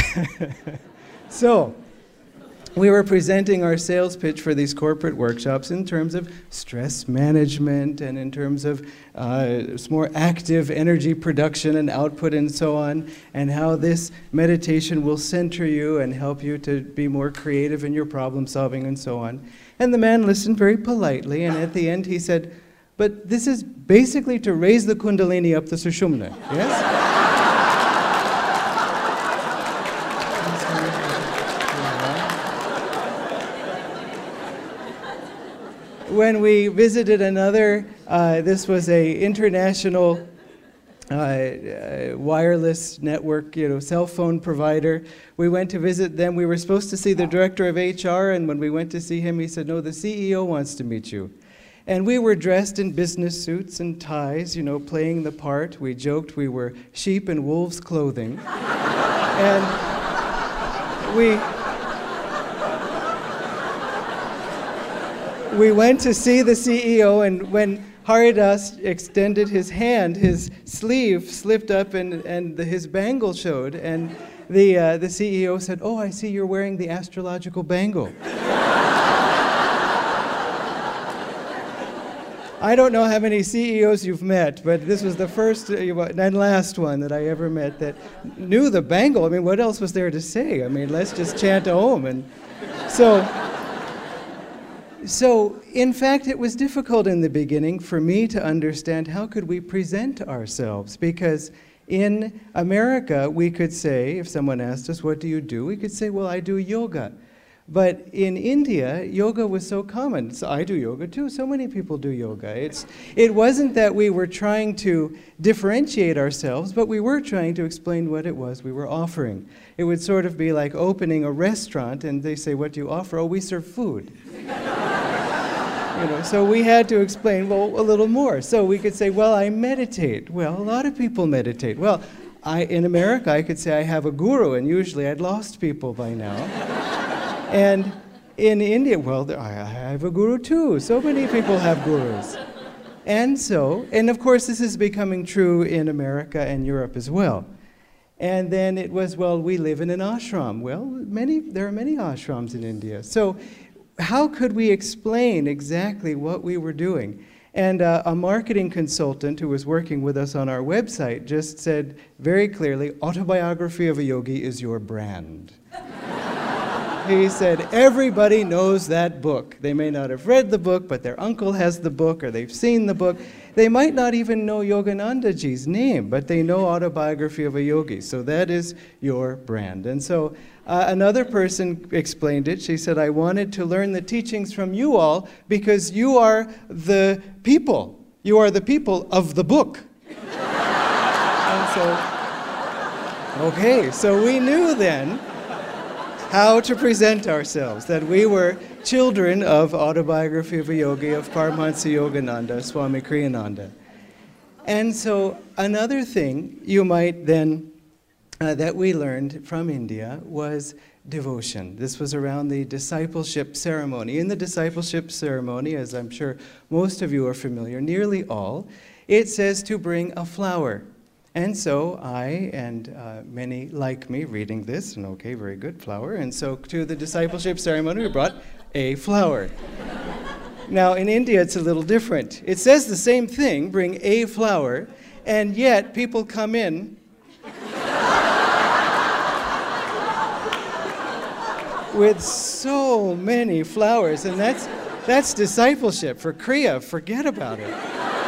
so we were presenting our sales pitch for these corporate workshops in terms of stress management and in terms of uh, more active energy production and output and so on, and how this meditation will center you and help you to be more creative in your problem solving and so on. And the man listened very politely, and at the end he said, but this is basically to raise the Kundalini up the Sushumna, yes? When we visited another, uh, this was a international uh, uh, wireless network, you know, cell phone provider. We went to visit them. We were supposed to see the director of H R, and when we went to see him, he said, no, the C E O wants to meet you. And we were dressed in business suits and ties, you know, playing the part. We joked we were sheep in wolves' clothing. And we... We went to see the C E O, and when Haridas extended his hand, his sleeve slipped up and, and the, his bangle showed, and the, uh, the C E O said, oh, I see you're wearing the astrological bangle. I don't know how many C E Os you've met, but this was the first uh, and last one that I ever met that knew the bangle. I mean, what else was there to say? I mean, let's just chant Om. And so... So, in fact, it was difficult in the beginning for me to understand how could we present ourselves, because in America we could say, if someone asked us, what do you do? We could say, well, I do yoga. But in India, yoga was so common. So I do yoga too. So many people do yoga. It's, it wasn't that we were trying to differentiate ourselves, but we were trying to explain what it was we were offering. It would sort of be like opening a restaurant and they say, what do you offer? Oh, we serve food. You know, so we had to explain, well, a little more. So we could say, well, I meditate. Well, a lot of people meditate. Well, I, in America, I could say I have a guru, and usually I'd lost people by now. And in India, well, I have a guru too. So many people have gurus. And so, and of course, this is becoming true in America and Europe as well. And then it was, well, we live in an ashram. Well, many, there are many ashrams in India. So how could we explain exactly what we were doing? And uh, a marketing consultant who was working with us on our website just said very clearly, Autobiography of a Yogi is your brand. He said, everybody knows that book. They may not have read the book, but their uncle has the book, or they've seen the book. They might not even know Yoganandaji's name, but they know Autobiography of a Yogi. So that is your brand. And so uh, another person explained it. She said, I wanted to learn the teachings from you all because you are the people. You are the people of the book. And so, okay, so we knew then how to present ourselves, that we were children of Autobiography of a Yogi, of Paramahansa Yogananda, Swami Kriyananda. And so another thing you might then, uh, that we learned from India was devotion. This was around the discipleship ceremony. In the discipleship ceremony, as I'm sure most of you are familiar, nearly all, it says to bring a flower. And so I and uh, many like me reading this, and okay, very good, flower. And so to the discipleship ceremony, we brought a flower. Now, in India, it's a little different. It says the same thing, bring a flower, and yet people come in with so many flowers, and that's, that's discipleship. For Kriya, forget about it.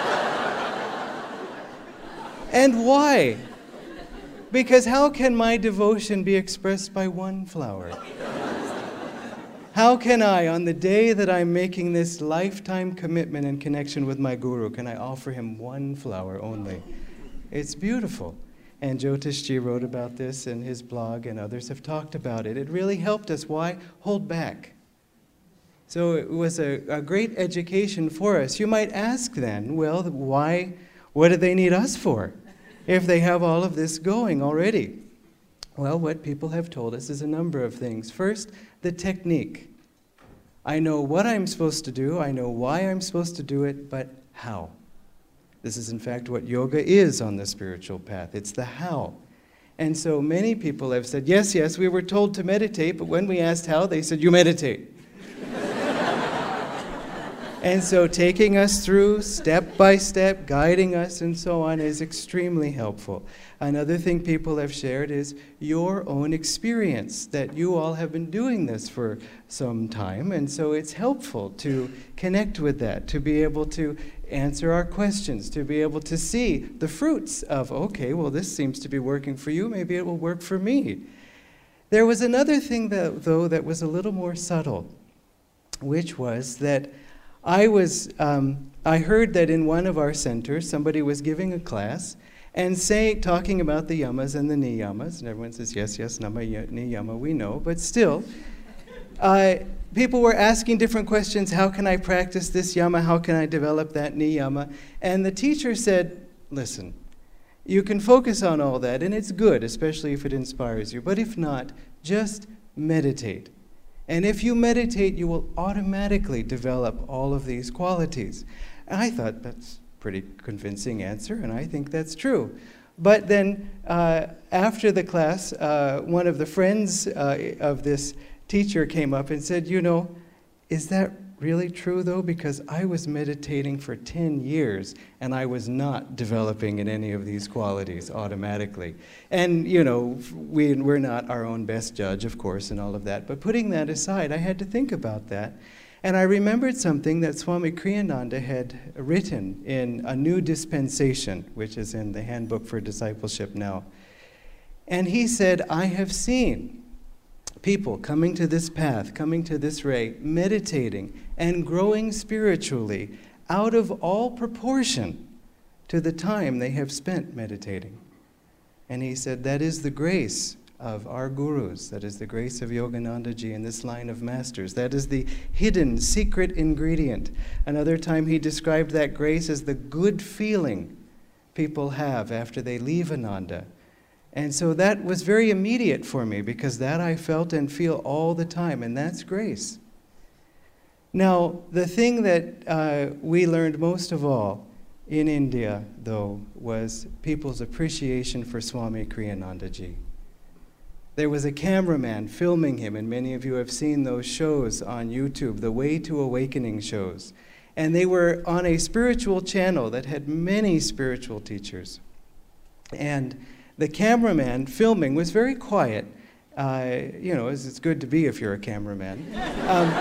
And why? Because how can my devotion be expressed by one flower? How can I, on the day that I'm making this lifetime commitment and connection with my guru, can I offer him one flower only? It's beautiful. And Jyotishji wrote about this in his blog, and others have talked about it. It really helped us. Why? Hold back. So it was a, a great education for us. You might ask then, well, why, what do they need us for if they have all of this going already? Well, what people have told us is a number of things. First, the technique. I know what I'm supposed to do, I know why I'm supposed to do it, but how? This is in fact what yoga is on the spiritual path. It's the how. And so many people have said, yes, yes, we were told to meditate, but when we asked how, they said, you meditate. And so taking us through step by step, guiding us and so on is extremely helpful. Another thing people have shared is your own experience, that you all have been doing this for some time, and so it's helpful to connect with that, to be able to answer our questions, to be able to see the fruits of, okay, well, this seems to be working for you, maybe it will work for me. There was another thing, that, though, that was a little more subtle, which was that I was, um, I heard that in one of our centers, somebody was giving a class and saying, talking about the yamas and the niyamas, and everyone says, yes, yes, nama, niyama, we know, but still, uh, people were asking different questions. How can I practice this yama? How can I develop that niyama? And the teacher said, listen, you can focus on all that, and it's good, especially if it inspires you, but if not, just meditate. And if you meditate, you will automatically develop all of these qualities. And I thought that's a pretty convincing answer, and I think that's true. But then uh, after the class, uh, one of the friends uh, of this teacher came up and said, you know, is that really true, though? Because I was meditating for ten years, and I was not developing in any of these qualities automatically. And, you know, we, we're not our own best judge, of course, and all of that. But putting that aside, I had to think about that. And I remembered something that Swami Kriyananda had written in A New Dispensation, which is in the Handbook for Discipleship now. And he said, I have seen people coming to this path, coming to this way, meditating and growing spiritually out of all proportion to the time they have spent meditating. And he said that is the grace of our gurus, that is the grace of Yoganandaji and this line of masters. That is the hidden, secret ingredient. Another time he described that grace as the good feeling people have after they leave Ananda. And so that was very immediate for me, because that I felt and feel all the time, and that's grace. Now, the thing that uh, we learned most of all in India, though, was people's appreciation for Swami Kriyanandaji. There was a cameraman filming him, and many of you have seen those shows on YouTube, the Way to Awakening shows. And they were on a spiritual channel that had many spiritual teachers. And the cameraman filming was very quiet. Uh, you know, it's, it's good to be if you're a cameraman. Um,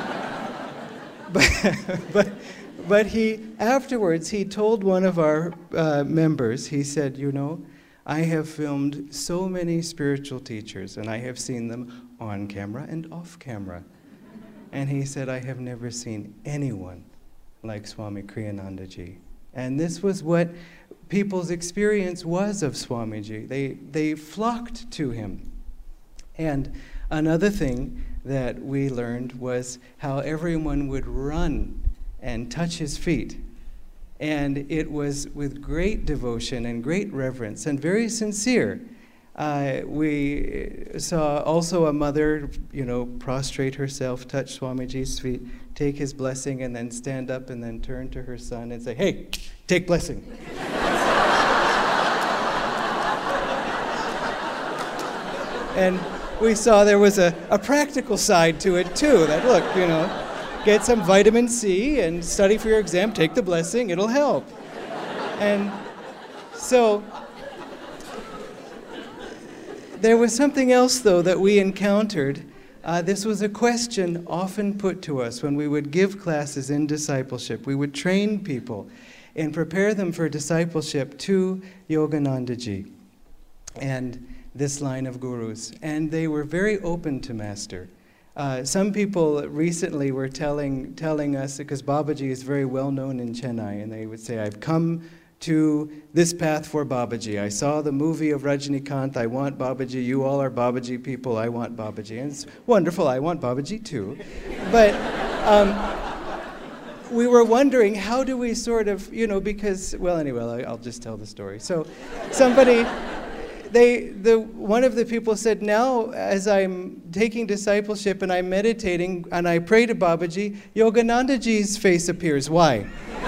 but, but, but he, afterwards, he told one of our uh, members, he said, you know, I have filmed so many spiritual teachers, and I have seen them on camera and off camera. And he said, I have never seen anyone like Swami Kriyanandaji. And this was what people's experience was of Swamiji. They, they flocked to him. And another thing that we learned was how everyone would run and touch his feet. And it was with great devotion and great reverence and very sincere. Uh, we saw also a mother, you know, prostrate herself, touch Swamiji's feet, take his blessing, and then stand up and then turn to her son and say, hey, take blessing. And we saw there was a, a practical side to it too, that look, you know, get some vitamin C and study for your exam, take the blessing, it'll help. And so there was something else, though, that we encountered. Uh, this was a question often put to us when we would give classes in discipleship. We would train people and prepare them for discipleship to Yoganandaji and this line of gurus. And they were very open to Master. Uh, some people recently were telling, telling us, because Babaji is very well known in Chennai, and they would say, I've come to this path for Babaji. I saw the movie of Rajinikanth, I want Babaji. You all are Babaji people, I want Babaji. And it's wonderful, I want Babaji too. But um, we were wondering, how do we sort of, you know, because, well, anyway, I'll just tell the story. So somebody, they, the, one of the people said, now as I'm taking discipleship and I'm meditating and I pray to Babaji, Yoganandaji's face appears. Why?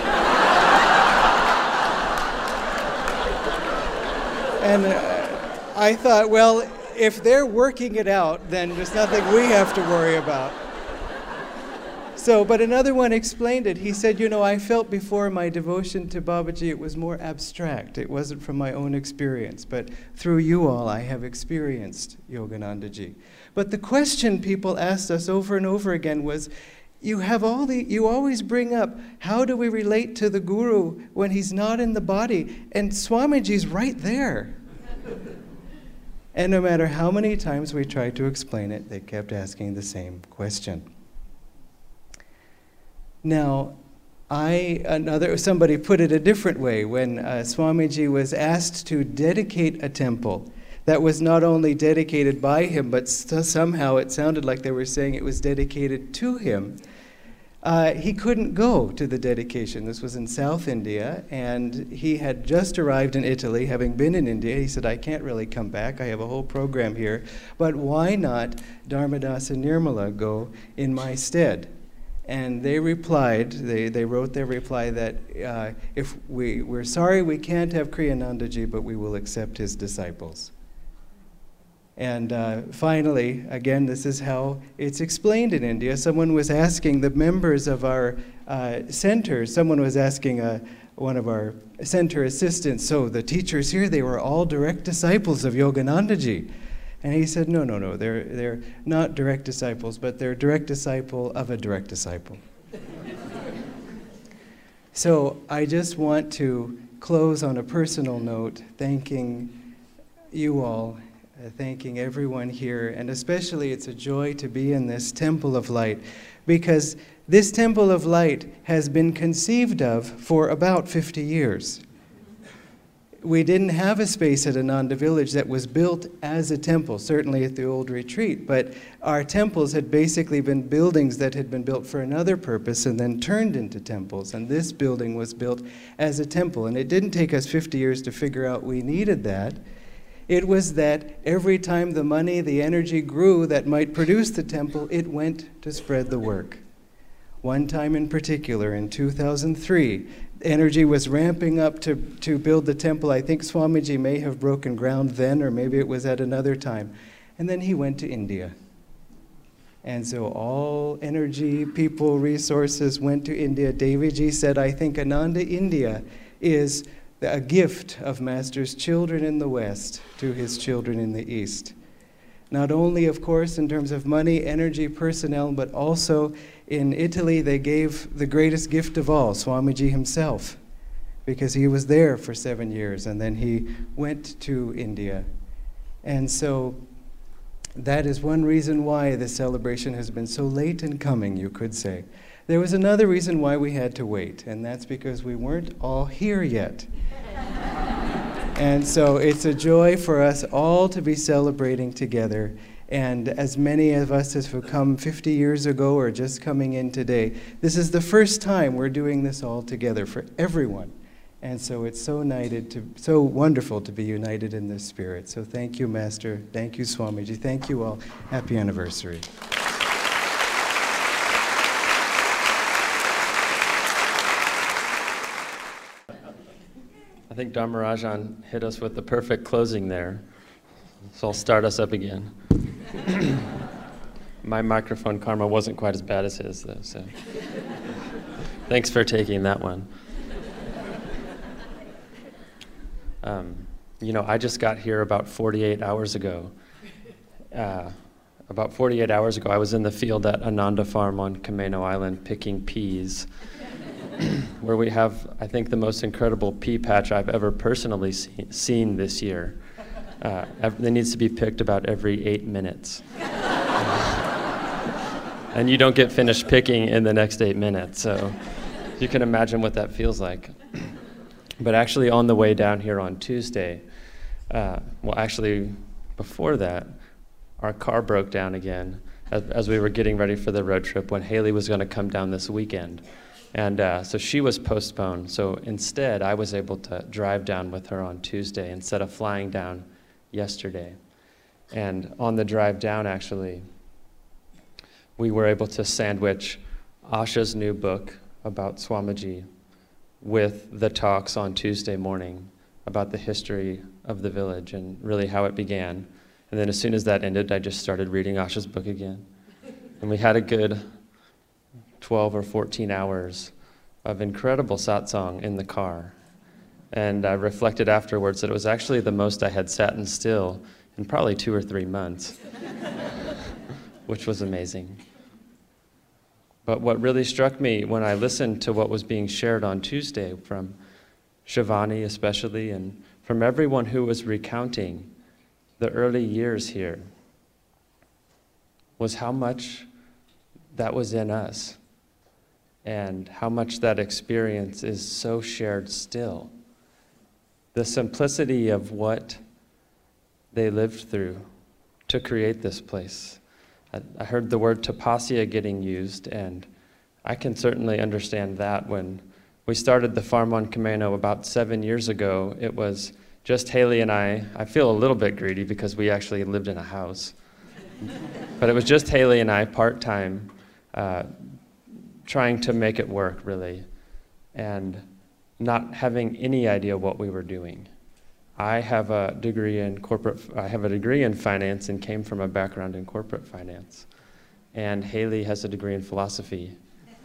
And uh, I thought, well, if they're working it out, then there's nothing we have to worry about. So, but another one explained it. He said, you know, I felt before my devotion to Babaji, it was more abstract. It wasn't from my own experience. But through you all, I have experienced Yoganandaji. But the question people asked us over and over again was, you have all the, you always bring up, how do we relate to the Guru when he's not in the body? And Swamiji's right there. And no matter how many times we tried to explain it, they kept asking the same question. Now, I, another, somebody put it a different way. When uh, Swamiji was asked to dedicate a temple that was not only dedicated by him, but st- somehow it sounded like they were saying it was dedicated to him, Uh, he couldn't go to the dedication. This was in South India, and he had just arrived in Italy, having been in India. He said, I can't really come back. I have a whole program here. But why not Dharmadas and Nirmala go in my stead? And they replied, they, they wrote their reply that uh, if we, we're sorry we can't have Kriyanandaji, but we will accept his disciples. And uh, finally, again, this is how it's explained in India. Someone was asking the members of our uh, center, someone was asking uh, one of our center assistants, so the teachers here, they were all direct disciples of Yoganandaji. And he said, no, no, no, they're, they're not direct disciples, but they're direct disciple of a direct disciple. So I just want to close on a personal note, thanking you all uh, thanking everyone here, and especially it's a joy to be in this Temple of Light, because this Temple of Light has been conceived of for about fifty years. We didn't have a space at Ananda Village that was built as a temple, certainly at the old retreat, but our temples had basically been buildings that had been built for another purpose and then turned into temples, and this building was built as a temple. And it didn't take us fifty years to figure out we needed that. It was that every time the money, the energy grew that might produce the temple, it went to spread the work. One time in particular, in two thousand three, energy was ramping up to, to build the temple. I think Swamiji may have broken ground then, or maybe it was at another time. And then he went to India. And so all energy, people, resources went to India. Daviji said, I think Ananda India is a gift of Master's children in the West to his children in the East. Not only, of course, in terms of money, energy, personnel, but also in Italy, they gave the greatest gift of all, Swamiji himself, because he was there for seven years, and then he went to India. And so that is one reason why the celebration has been so late in coming, you could say. There was another reason why we had to wait, and that's because we weren't all here yet. And so it's a joy for us all to be celebrating together. And as many of us as have come fifty years ago or just coming in today, this is the first time we're doing this all together for everyone. And so it's so united to, so wonderful to be united in this spirit. So thank you, Master. Thank you, Swamiji. Thank you all. Happy anniversary. I think Dharmarajan hit us with the perfect closing there. So I'll start us up again. My microphone karma wasn't quite as bad as his, though, so thanks for taking that one. Um, you know, I just got here about forty-eight hours ago. Uh, about forty-eight hours ago, I was in the field at Ananda Farm on Kameno Island picking peas, where we have, I think, the most incredible pea patch I've ever personally see, seen this year. Uh, it needs to be picked about every eight minutes. And you don't get finished picking in the next eight minutes, so you can imagine what that feels like. But actually on the way down here on Tuesday, uh, well actually before that, our car broke down again as, as we were getting ready for the road trip when Haley was going to come down this weekend. And uh, so she was postponed. So instead, I was able to drive down with her on Tuesday instead of flying down yesterday. And on the drive down, actually, we were able to sandwich Asha's new book about Swamiji with the talks on Tuesday morning about the history of the village and really how it began. And then as soon as that ended, I just started reading Asha's book again. And we had a good twelve or fourteen hours of incredible satsang in the car. And I reflected afterwards that it was actually the most I had sat in still in probably two or three months, which was amazing. But what really struck me when I listened to what was being shared on Tuesday from Shivani especially, and from everyone who was recounting the early years here, was how much that was in us and how much that experience is so shared still. The simplicity of what they lived through to create this place. I, I heard the word tapasya getting used, and I can certainly understand that. When we started the farm on Kameno about seven years ago, it was just Haley and I. I feel a little bit greedy because we actually lived in a house. But it was just Haley and I, part-time, uh, trying to make it work, really, and not having any idea what we were doing. I have a degree in corporate, I have a degree in finance and came from a background in corporate finance. And Haley has a degree in philosophy.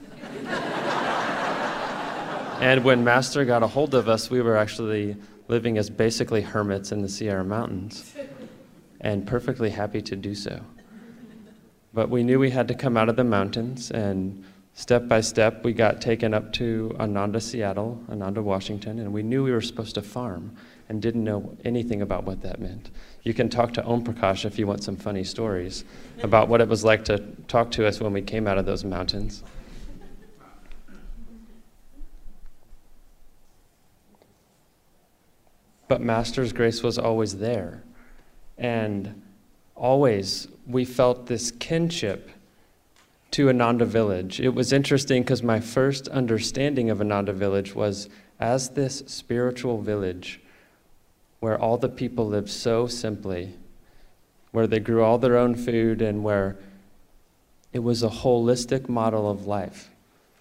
And when Master got a hold of us, we were actually living as basically hermits in the Sierra Mountains, and perfectly happy to do so. But we knew we had to come out of the mountains and Step by step, we got taken up to Ananda, Seattle, Ananda, Washington, and we knew we were supposed to farm and didn't know anything about what that meant. You can talk to Om Prakash if you want some funny stories about what it was like to talk to us when we came out of those mountains. But Master's grace was always there. And always we felt this kinship to Ananda Village. It was interesting because my first understanding of Ananda Village was as this spiritual village where all the people lived so simply, where they grew all their own food, and where it was a holistic model of life.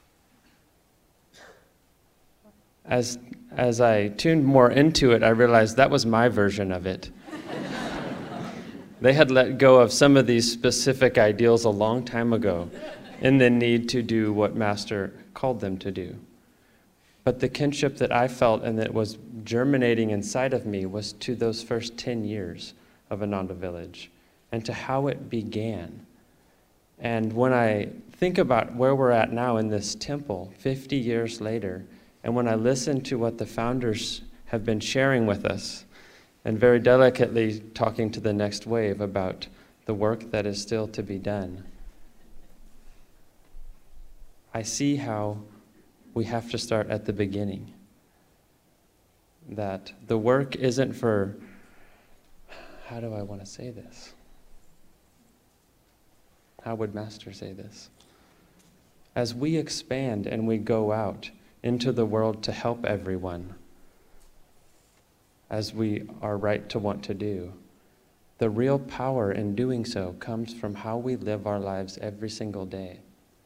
As, as I tuned more into it, I realized that was my version of it. They had let go of some of these specific ideals a long time ago in the need to do what Master called them to do. But the kinship that I felt and that was germinating inside of me was to those first ten years of Ananda Village and to how it began. And when I think about where we're at now in this temple, fifty years later, and when I listen to what the founders have been sharing with us, and very delicately talking to the next wave about the work that is still to be done, I see how we have to start at the beginning. That the work isn't for, how do I want to say this? How would Master say this? As we expand and we go out into the world to help everyone, as we are right to want to do, the real power in doing so comes from how we live our lives every single day.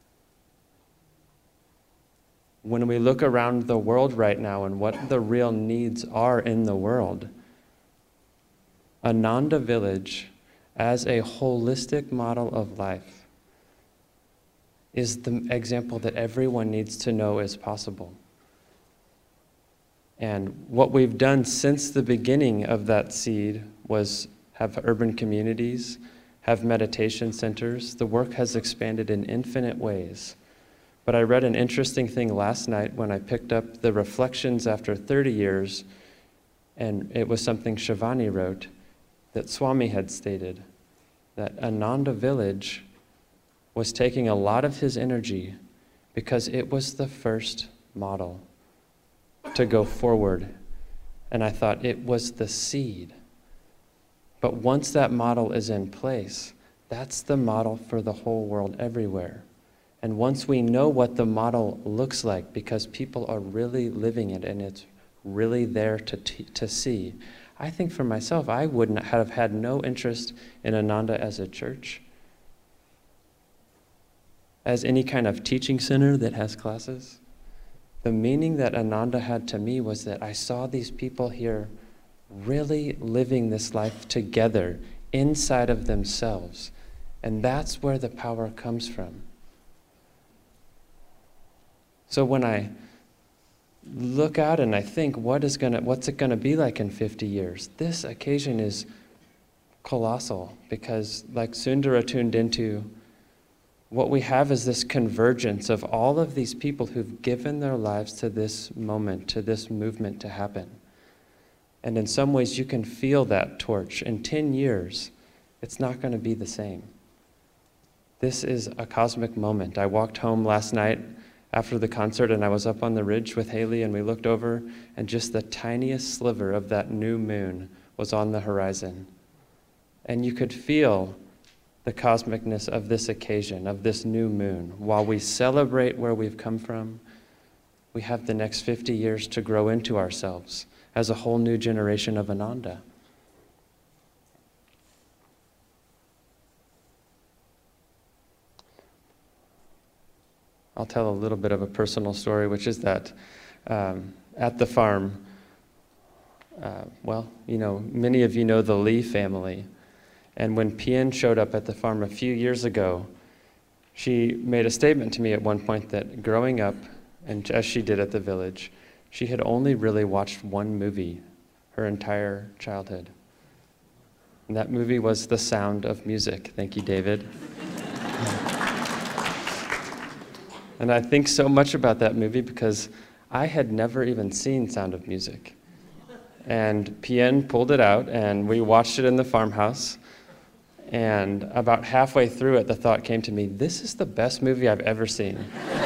When we look around the world right now and what the real needs are in the world, Ananda Village, as a holistic model of life, is the example that everyone needs to know is possible. And what we've done since the beginning of that seed was have urban communities, have meditation centers. The work has expanded in infinite ways. But I read an interesting thing last night when I picked up the reflections after thirty years, and it was something Shivani wrote that Swami had stated, that Ananda Village was taking a lot of his energy because it was the first model to go forward. And I thought it was the seed. But once that model is in place, that's the model for the whole world everywhere. And once we know what the model looks like, because people are really living it and it's really there to, t- to see, I think for myself, I wouldn't have had no interest in Ananda as a church, as any kind of teaching center that has classes. The meaning that Ananda had to me was that I saw these people here really living this life together inside of themselves. And that's where the power comes from. So when I look out and I think, what is gonna, what's it going to be like in fifty years? This occasion is colossal because, like Sundara tuned into, what we have is this convergence of all of these people who've given their lives to this moment, to this movement to happen. And in some ways, you can feel that torch. In ten years, it's not going to be the same. This is a cosmic moment. I walked home last night after the concert, and I was up on the ridge with Haley, and we looked over, and just the tiniest sliver of that new moon was on the horizon. And you could feel the cosmicness of this occasion, of this new moon. While we celebrate where we've come from, we have the next fifty years to grow into ourselves as a whole new generation of Ananda. I'll tell a little bit of a personal story, which is that um, at the farm, uh, well, you know, many of you know the Lee family. And when Pien showed up at the farm a few years ago, she made a statement to me at one point that growing up, and as she did at the village, she had only really watched one movie her entire childhood. And that movie was The Sound of Music. Thank you, David. And I think so much about that movie because I had never even seen Sound of Music. And Pien pulled it out, and we watched it in the farmhouse. And about halfway through it, the thought came to me, this is the best movie I've ever seen.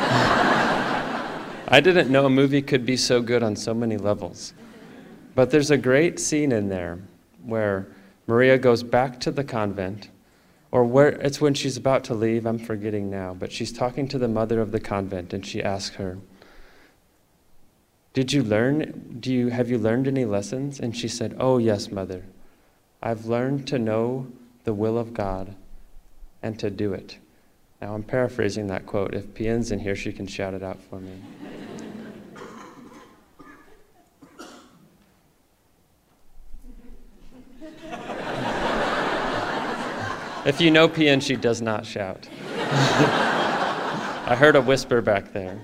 I didn't know a movie could be so good on so many levels. But there's a great scene in there where Maria goes back to the convent, or where it's when she's about to leave, I'm forgetting now, but she's talking to the mother of the convent, and she asks her, Did you learn, do you, have you learned any lessons? And she said, oh yes, mother. I've learned to know the will of God and to do it. Now I'm paraphrasing that quote. If Pien's in here, she can shout it out for me. If you know Pien, she does not shout. I heard a whisper back there.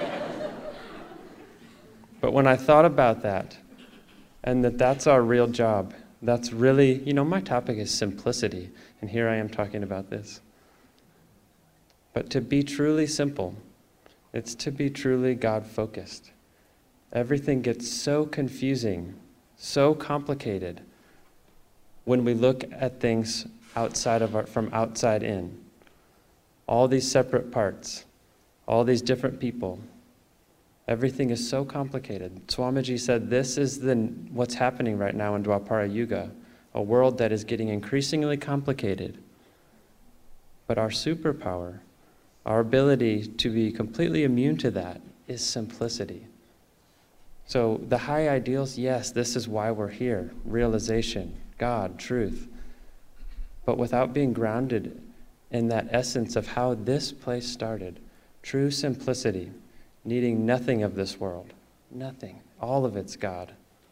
But when I thought about that, and that that's our real job, that's really, you know, my topic is simplicity, and here I am talking about this. But to be truly simple, it's to be truly God-focused. Everything gets so confusing, so complicated when we look at things outside of our, from outside in. All these separate parts, all these different people. Everything is so complicated. Swamiji said this is the, what's happening right now in Dwapara Yuga, a world that is getting increasingly complicated. But our superpower, our ability to be completely immune to that, is simplicity. So the high ideals, yes, this is why we're here. Realization, God, truth. But without being grounded in that essence of how this place started, true simplicity, needing nothing of this world, nothing, all of it's God,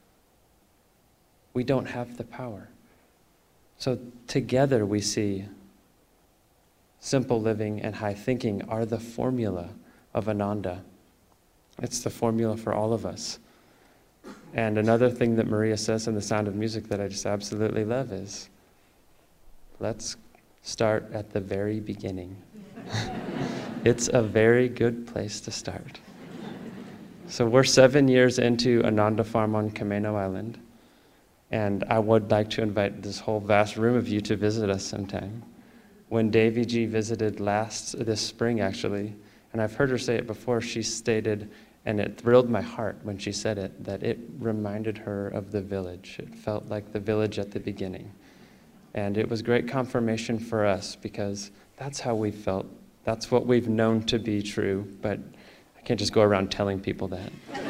we don't have the power. So together we see simple living and high thinking are the formula of Ananda. It's the formula for all of us. And another thing that Maria says in The Sound of Music that I just absolutely love is, let's start at the very beginning. It's a very good place to start. So we're seven years into Ananda Farm on Kameno Island, and I would like to invite this whole vast room of you to visit us sometime. When Devi Ji visited last, this spring actually, and I've heard her say it before, she stated, and it thrilled my heart when she said it, that it reminded her of the village. It felt like the village at the beginning. And it was great confirmation for us because that's how we felt. That's what we've known to be true, but I can't just go around telling people that.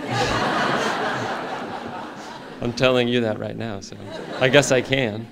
I'm telling you that right now, so I guess I can.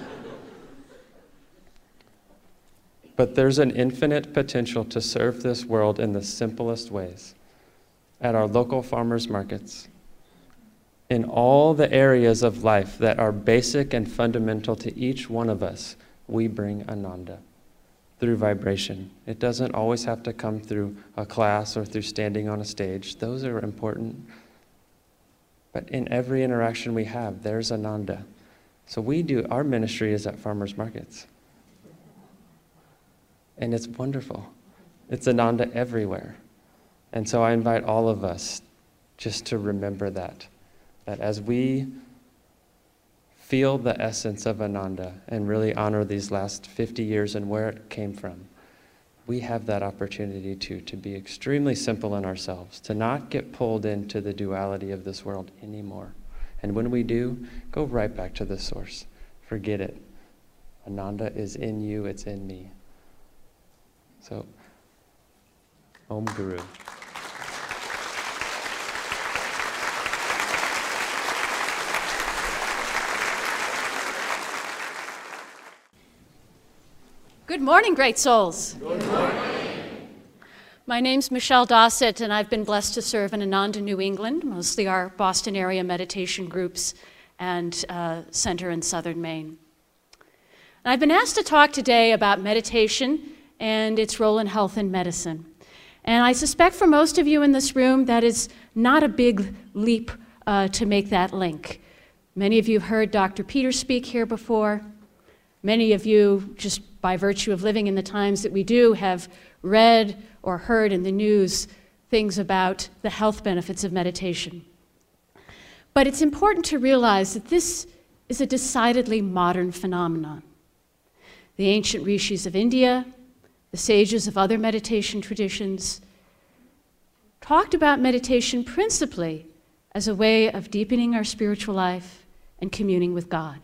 But there's an infinite potential to serve this world in the simplest ways. At our local farmers markets, in all the areas of life that are basic and fundamental to each one of us, we bring Ananda through vibration. It doesn't always have to come through a class or through standing on a stage. Those are important. But in every interaction we have, there's Ananda. So we do, our ministry is at farmers markets. And it's wonderful. It's Ananda everywhere. And so I invite all of us just to remember that. That as we feel the essence of Ananda and really honor these last fifty years and where it came from, we have that opportunity too, to be extremely simple in ourselves, to not get pulled into the duality of this world anymore. And when we do, go right back to the source. Forget it. Ananda is in you, it's in me. So, Om Guru. Good morning, great souls. Good morning. My name's Michelle Dossett, and I've been blessed to serve in Ananda, New England, mostly our Boston area meditation groups and uh, center in southern Maine. And I've been asked to talk today about meditation and its role in health and medicine. And I suspect for most of you in this room, that is not a big leap uh, to make that link. Many of you have heard Doctor Peter speak here before. Many of you, just by virtue of living in the times that we do, have read or heard in the news things about the health benefits of meditation. But it's important to realize that this is a decidedly modern phenomenon. The ancient rishis of India, the sages of other meditation traditions, talked about meditation principally as a way of deepening our spiritual life and communing with God.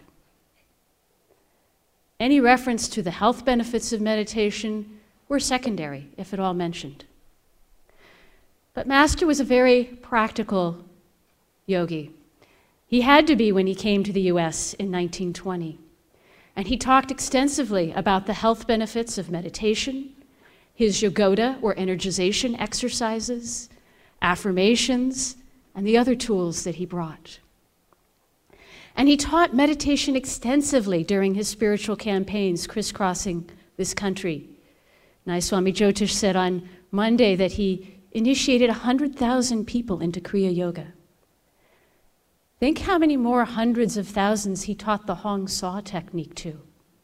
Any reference to the health benefits of meditation were secondary, if at all mentioned. But Master was a very practical yogi. He had to be when he came to the U S in nineteen twenty. And he talked extensively about the health benefits of meditation, his yogoda or energization exercises, affirmations, and the other tools that he brought. And he taught meditation extensively during his spiritual campaigns crisscrossing this country. Nai Swami Jyotish said on Monday that he initiated one hundred thousand people into Kriya Yoga. Think how many more hundreds of thousands he taught the Hong Sau technique to.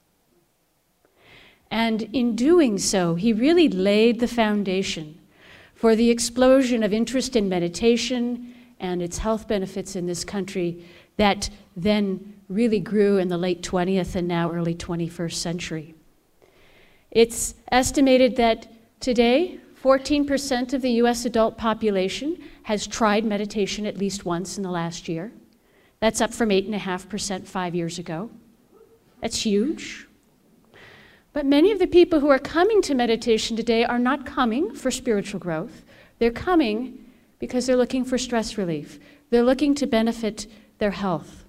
And in doing so, he really laid the foundation for the explosion of interest in meditation and its health benefits in this country that then really grew in the late twentieth and now early twenty-first century. It's estimated that today, fourteen percent of the U S adult population has tried meditation at least once in the last year. That's up from eight point five percent five years ago. That's huge. But many of the people who are coming to meditation today are not coming for spiritual growth. They're coming because they're looking for stress relief. They're looking to benefit their health.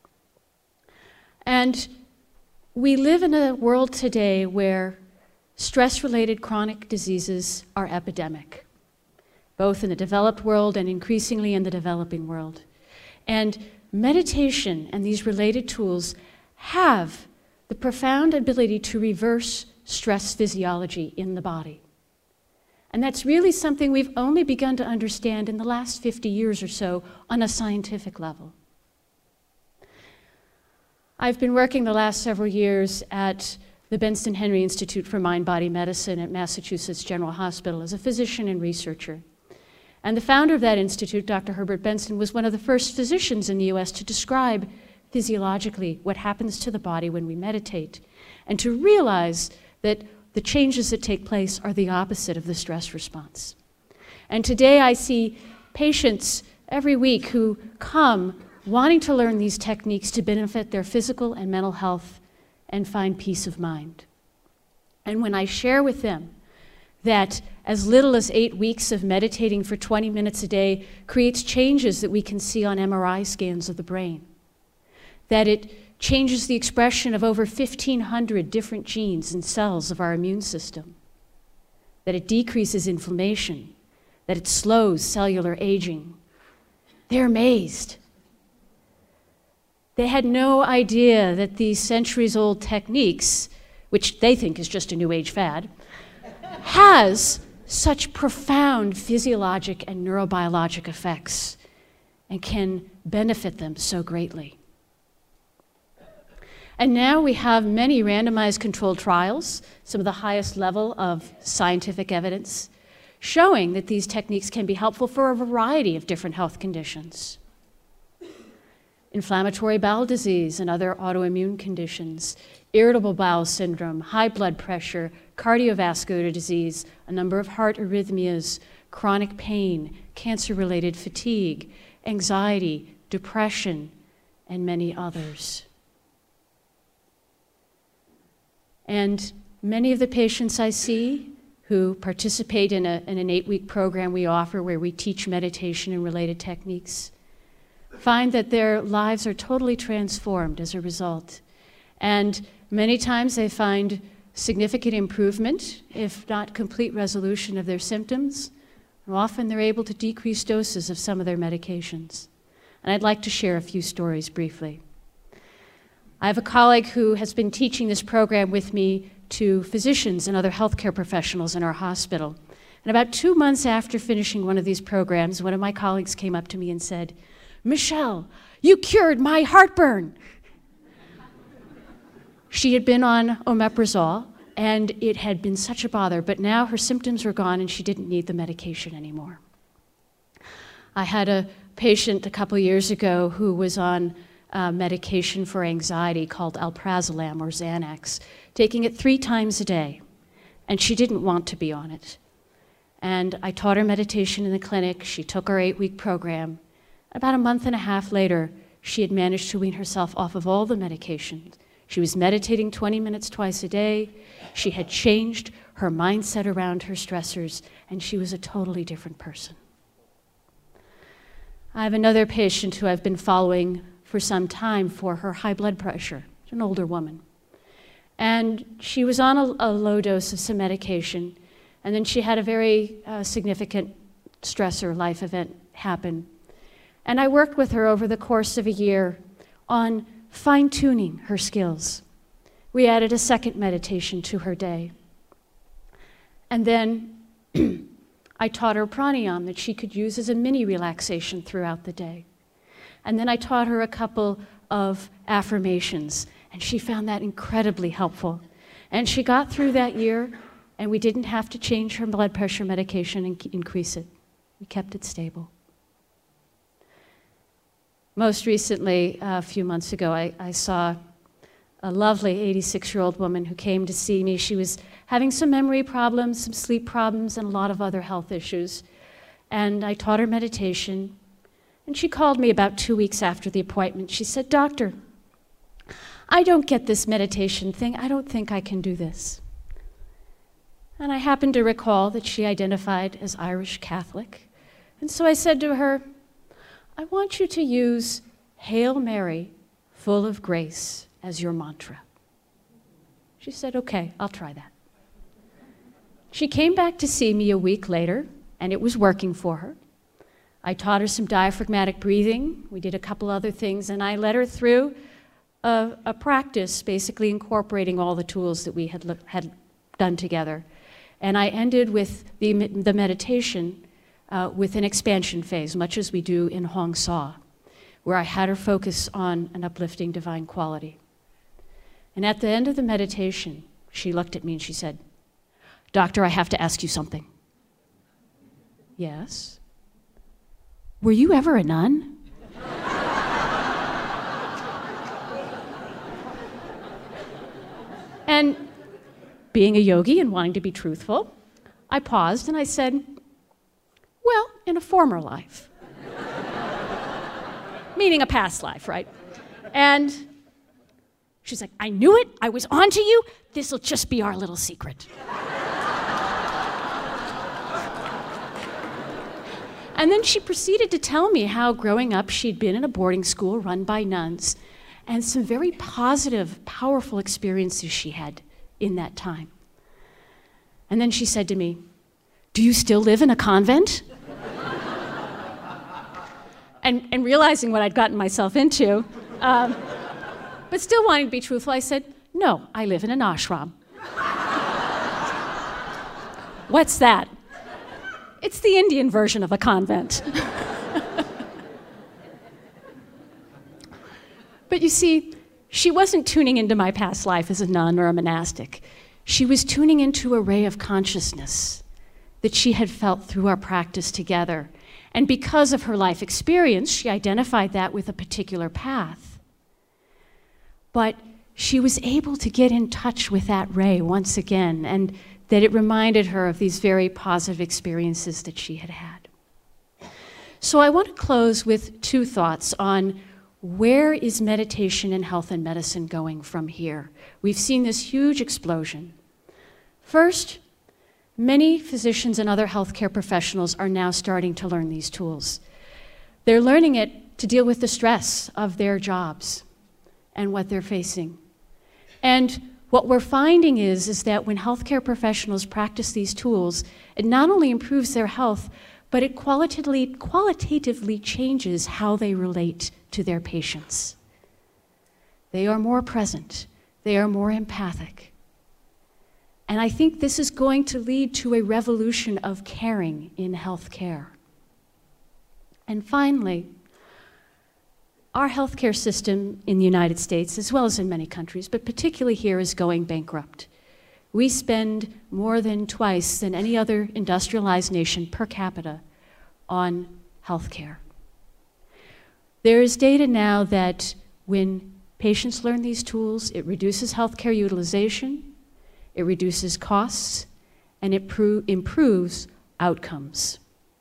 And we live in a world today where stress-related chronic diseases are epidemic, both in the developed world and increasingly in the developing world. And meditation and these related tools have the profound ability to reverse stress physiology in the body. And that's really something we've only begun to understand in the last fifty years or so on a scientific level. I've been working the last several years at the Benston Henry Institute for Mind-Body Medicine at Massachusetts General Hospital as a physician and researcher. And the founder of that institute, Doctor Herbert Benson, was one of the first physicians in the U S to describe physiologically what happens to the body when we meditate, and to realize that the changes that take place are the opposite of the stress response. And today I see patients every week who come wanting to learn these techniques to benefit their physical and mental health and find peace of mind. And when I share with them that as little as eight weeks of meditating for twenty minutes a day creates changes that we can see on M R I scans of the brain, that it changes the expression of over fifteen hundred different genes and cells of our immune system, that it decreases inflammation, that it slows cellular aging, they're amazed. They had no idea that these centuries-old techniques, which they think is just a new age fad, has such profound physiologic and neurobiologic effects and can benefit them so greatly. And now we have many randomized controlled trials, some of the highest level of scientific evidence, showing that these techniques can be helpful for a variety of different health conditions. Inflammatory bowel disease and other autoimmune conditions, irritable bowel syndrome, high blood pressure, cardiovascular disease, a number of heart arrhythmias, chronic pain, cancer-related fatigue, anxiety, depression, and many others. And many of the patients I see who participate in, a, in an eight-week program we offer where we teach meditation and related techniques find that their lives are totally transformed as a result. And many times they find significant improvement, if not complete resolution of their symptoms. And often they're able to decrease doses of some of their medications. And I'd like to share a few stories briefly. I have a colleague who has been teaching this program with me to physicians and other healthcare professionals in our hospital. And about two months after finishing one of these programs, one of my colleagues came up to me and said, "Michelle, you cured my heartburn." She had been on omeprazole, And it had been such a bother, but now her symptoms were gone and she didn't need the medication anymore. I had a patient a couple years ago who was on uh, medication for anxiety called alprazolam or Xanax, taking it three times a day, and she didn't want to be on it. And I taught her meditation in the clinic. She took our eight-week program. About a month and a half later, she had managed to wean herself off of all the medications. She was meditating twenty minutes twice a day. She had changed her mindset around her stressors, and she was a totally different person. I have another patient who I've been following for some time for her high blood pressure. She's an older woman. And she was on a, a low dose of some medication, and then she had a very uh, significant stressor life event happen. And I worked with her over the course of a year on fine-tuning her skills. We added a second meditation to her day. And then I taught her pranayama that she could use as a mini relaxation throughout the day. And then I taught her a couple of affirmations, and she found that incredibly helpful. And she got through that year, and we didn't have to change her blood pressure medication and increase it. We kept it stable. Most recently, uh, a few months ago, I, I saw a lovely eighty-six-year-old woman who came to see me. She was having some memory problems, some sleep problems, and a lot of other health issues. And I taught her meditation. And she called me about two weeks after the appointment. She said, "Doctor, I don't get this meditation thing. I don't think I can do this." And I happened to recall that she identified as Irish Catholic. And so I said to her, "I want you to use Hail Mary, full of grace, as your mantra." She said, "Okay, I'll try that." She came back to see me a week later, and it was working for her. I taught her some diaphragmatic breathing. We did a couple other things, and I led her through a, a practice, basically incorporating all the tools that we had, look, had done together. And I ended with the, the meditation uh, with an expansion phase, much as we do in Hong Sa, where I had her focus on an uplifting divine quality. And at the end of the meditation, she looked at me and she said, "Doctor, I have to ask you something." "Yes." "Were you ever a nun?" And being a yogi and wanting to be truthful, I paused and I said, "Well, in a former life." Meaning a past life, right? And she's like, "I knew it. I was onto you. This'll just be our little secret." And then she proceeded to tell me how growing up she'd been in a boarding school run by nuns and some very positive, powerful experiences she had in that time. And then she said to me, "Do you still live in a convent?" and, and realizing what I'd gotten myself into, um, but still wanting to be truthful, I said, "No, I live in an ashram." "What's that?" "It's the Indian version of a convent." But you see, she wasn't tuning into my past life as a nun or a monastic. She was tuning into a ray of consciousness that she had felt through our practice together. And because of her life experience, she identified that with a particular path. But she was able to get in touch with that ray once again, and that it reminded her of these very positive experiences that she had had. So I want to close with two thoughts on where is meditation in health and medicine going from here. We've seen this huge explosion. First, many physicians and other healthcare professionals are now starting to learn these tools. They're learning it to deal with the stress of their jobs and what they're facing. And what we're finding is, is that when healthcare professionals practice these tools, it not only improves their health, but it qualitatively, qualitatively changes how they relate to their patients. They are more present. They are more empathic. And I think this is going to lead to a revolution of caring in healthcare. And finally, our healthcare system in the United States, as well as in many countries, but particularly here, is going bankrupt. We spend more than twice than any other industrialized nation per capita on health care. There is data now that when patients learn these tools, it reduces healthcare utilization, it reduces costs, and it improves outcomes.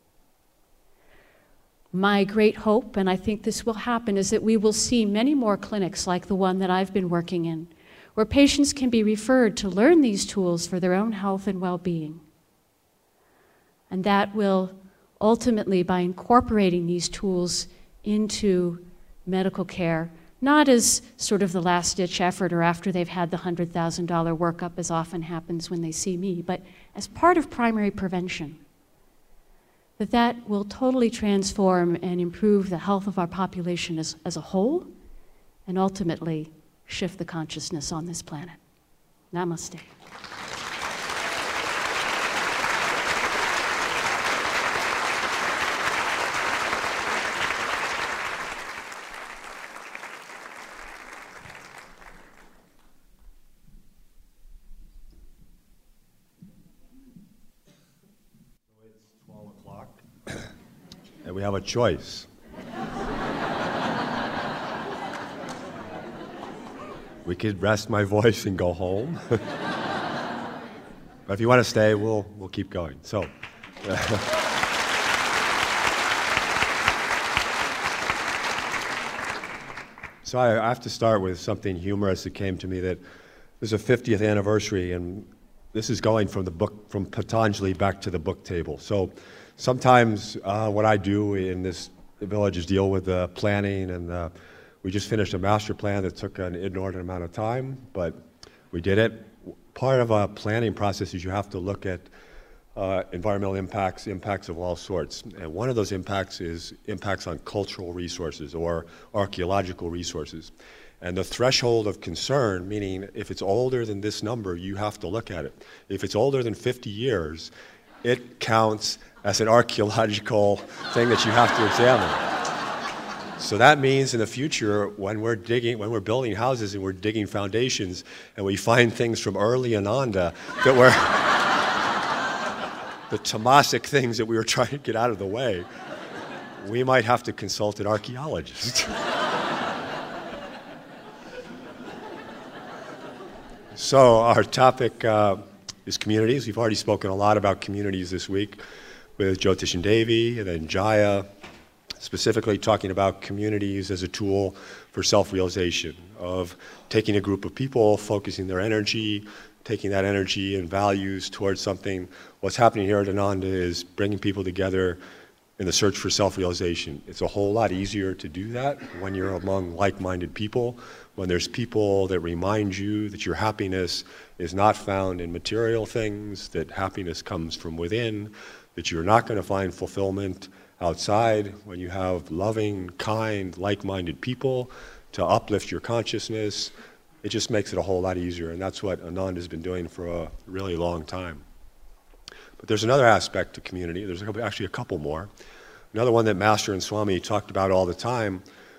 My great hope, and I think this will happen, is that we will see many more clinics like the one that I've been working in, where patients can be referred to learn these tools for their own health and well-being. And that will ultimately, by incorporating these tools into medical care, not as sort of the last-ditch effort or after they've had the one hundred thousand dollar workup, as often happens when they see me, but as part of primary prevention, that that will totally transform and improve the health of our population as, as a whole, and ultimately shift the consciousness on this planet. Namaste. And we have a choice. We could rest my voice and go home. But if you want to stay, we'll, we'll keep going. So, so I, I have to start with something humorous that came to me, that there's a fiftieth anniversary, and this is going from the book, from Patanjali back to the book table. So sometimes uh, what I do in this village is deal with the planning, and the, we just finished a master plan that took an inordinate amount of time, but we did it. Part of a planning process is you have to look at uh, environmental impacts, impacts of all sorts. And one of those impacts is impacts on cultural resources or archaeological resources. And the threshold of concern, meaning if it's older than this number, you have to look at it. If it's older than fifty years, it counts as an archaeological thing that you have to examine. So that means in the future, when we're digging, when we're building houses and we're digging foundations, and we find things from early Ananda that were the tamasic things that we were trying to get out of the way, we might have to consult an archaeologist. So our topic uh, is communities. We've already spoken a lot about communities this week with Jyotish and Devi, and then Jaya, specifically talking about communities as a tool for self-realization, of taking a group of people, focusing their energy, taking that energy and values towards something. What's happening here at Ananda is bringing people together in the search for self-realization. It's a whole lot easier to do that when you're among like-minded people, when there's people that remind you that your happiness is not found in material things, that happiness comes from within, that you're not going to find fulfillment outside, when you have loving, kind, like-minded people to uplift your consciousness. It just makes it a whole lot easier, and that's what Ananda has been doing for a really long time. But there's another aspect to community. There's actually a couple more. Another one that Master and Swami talked about all the time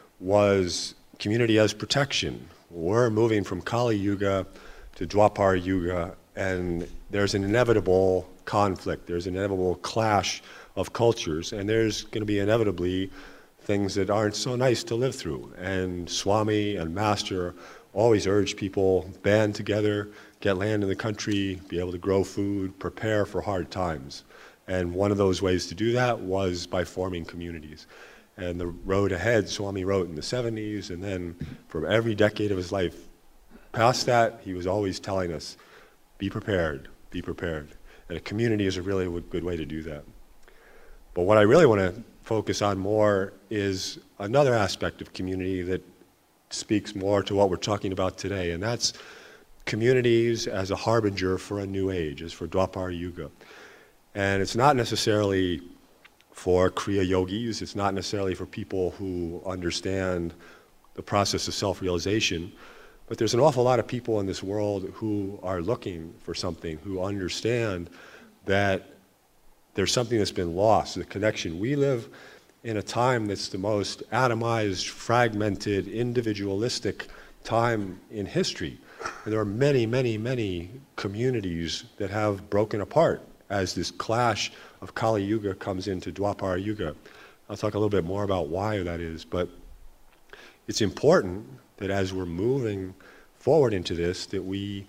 was community as protection. We're moving from Kali Yuga to Dwapara Yuga, and there's an inevitable conflict. There's an inevitable clash of cultures, and there's going to be inevitably things that aren't so nice to live through. And Swami and Master always urge people, band together, get land in the country, be able to grow food, prepare for hard times. And one of those ways to do that was by forming communities. And the road ahead, Swami wrote in the seventies, and then from every decade of his life past that, he was always telling us, be prepared, be prepared. And a community is a really good way to do that. But what I really want to focus on more is another aspect of community that speaks more to what we're talking about today, and that's communities as a harbinger for a new age, as for Dwapara Yuga. And it's not necessarily for Kriya Yogis, it's not necessarily for people who understand the process of self-realization, but there's an awful lot of people in this world who are looking for something, who understand that there's something that's been lost, the connection. We live in a time that's the most atomized, fragmented, individualistic time in history. And there are many, many, many communities that have broken apart as this clash of Kali Yuga comes into Dwapara Yuga. I'll talk a little bit more about why that is, but it's important that as we're moving forward into this, that we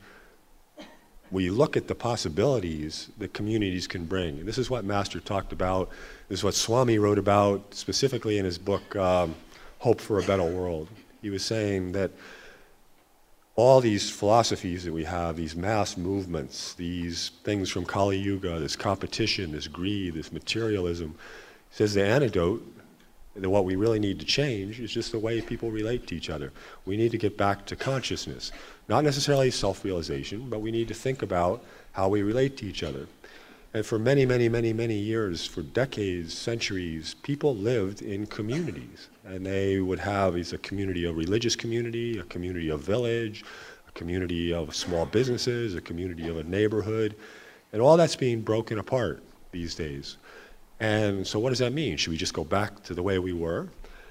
we look at the possibilities that communities can bring. And this is what Master talked about. This is what Swami wrote about specifically in his book, um, Hope for a Better World. He was saying that all these philosophies that we have, these mass movements, these things from Kali Yuga, this competition, this greed, this materialism, he says the antidote, that what we really need to change is just the way people relate to each other. We need to get back to consciousness. Not necessarily self-realization, but we need to think about how we relate to each other. And for many, many, many, many years, for decades, centuries, people lived in communities. And they would have is a community, a religious community, a community of village, a community of small businesses, a community of a neighborhood. And all that's being broken apart these days. And so what does that mean? Should we just go back to the way we were?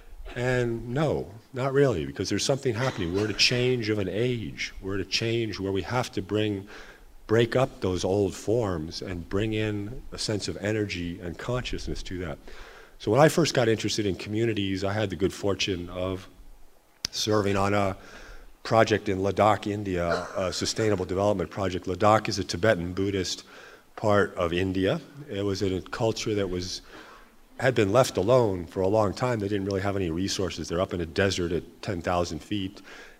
And no, not really, because there's something happening. We're at a change of an age. We're at a change where we have to bring, break up those old forms and bring in a sense of energy and consciousness to that. So when I first got interested in communities, I had the good fortune of serving on a project in Ladakh, India, a sustainable development project. Ladakh is a Tibetan Buddhist part of India. It was in a culture that was had been left alone for a long time. They didn't really have any resources. They're up in a desert at ten thousand feet,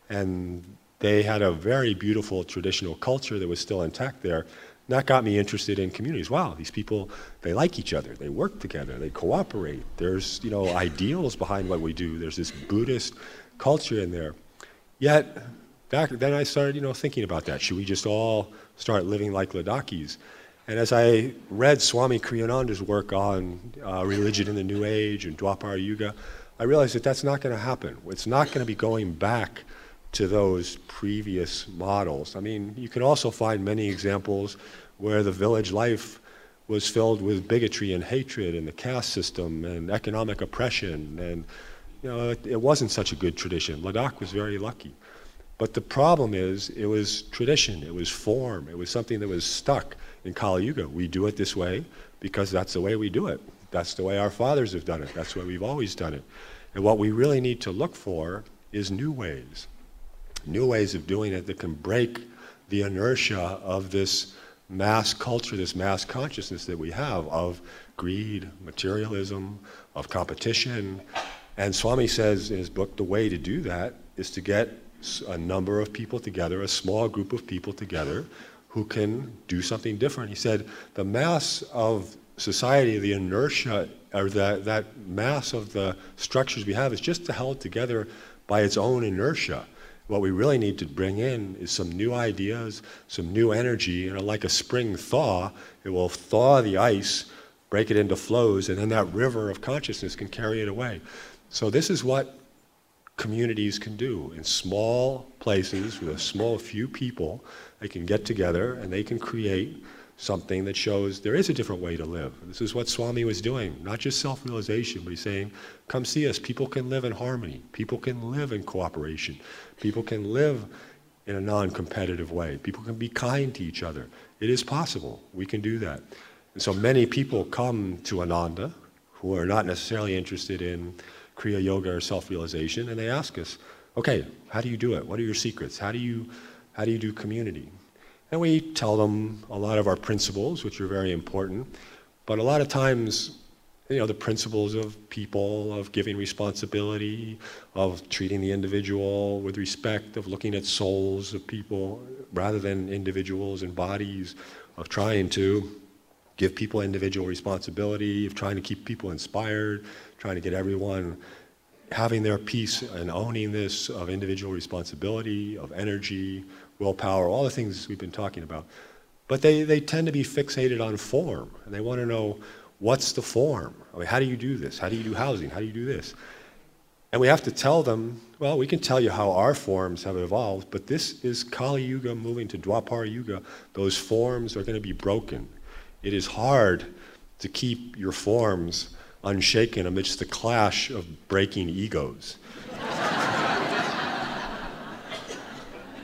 and they had a very beautiful traditional culture that was still intact there. And that got me interested in communities. Wow, these people, they like each other. They work together. They cooperate. There's, you know, ideals behind what we do. There's this Buddhist culture in there. Yet, back then I started, you know, thinking about that. Should we just all start living like Ladakhis? And as I read Swami Kriyananda's work on uh, religion in the New Age and Dwapara Yuga, I realized that that's not going to happen. It's not going to be going back to those previous models. I mean, you can also find many examples where the village life was filled with bigotry and hatred and the caste system and economic oppression, and you know, it, it wasn't such a good tradition. Ladakh was very lucky. But the problem is, it was tradition, it was form, it was something that was stuck in Kali Yuga. We do it this way because that's the way we do it. That's the way our fathers have done it. That's the way we've always done it. And what we really need to look for is new ways. New ways of doing it that can break the inertia of this mass culture, this mass consciousness that we have of greed, materialism, of competition. And Swami says in his book, the way to do that is to get a number of people together, a small group of people together who can do something different. He said the mass of society, the inertia, or that, that mass of the structures we have is just held together by its own inertia. What we really need to bring in is some new ideas, some new energy, and like a spring thaw, it will thaw the ice, break it into flows, and then that river of consciousness can carry it away. So this is what communities can do. In small places with a small few people, they can get together and they can create something that shows there is a different way to live. This is what Swami was doing, not just self-realization, but he's saying, come see us. People can live in harmony. People can live in cooperation. People can live in a non-competitive way. People can be kind to each other. It is possible. We can do that. And so many people come to Ananda who are not necessarily interested in Kriya Yoga or self-realization, and they ask us, okay, how do you do it? What are your secrets? How do you, how do you do community? And we tell them a lot of our principles, which are very important, but a lot of times, you know, the principles of people, of giving responsibility, of treating the individual with respect, of looking at souls of people rather than individuals and bodies, of trying to give people individual responsibility, of trying to keep people inspired, trying to get everyone having their piece and owning this of individual responsibility, of energy, willpower, all the things we've been talking about. But they, they tend to be fixated on form, and they want to know, what's the form? I mean, how do you do this? How do you do housing? How do you do this? And we have to tell them, well, we can tell you how our forms have evolved, but this is Kali Yuga moving to Dwapara Yuga. Those forms are going to be broken. It is hard to keep your forms unshaken amidst the clash of breaking egos.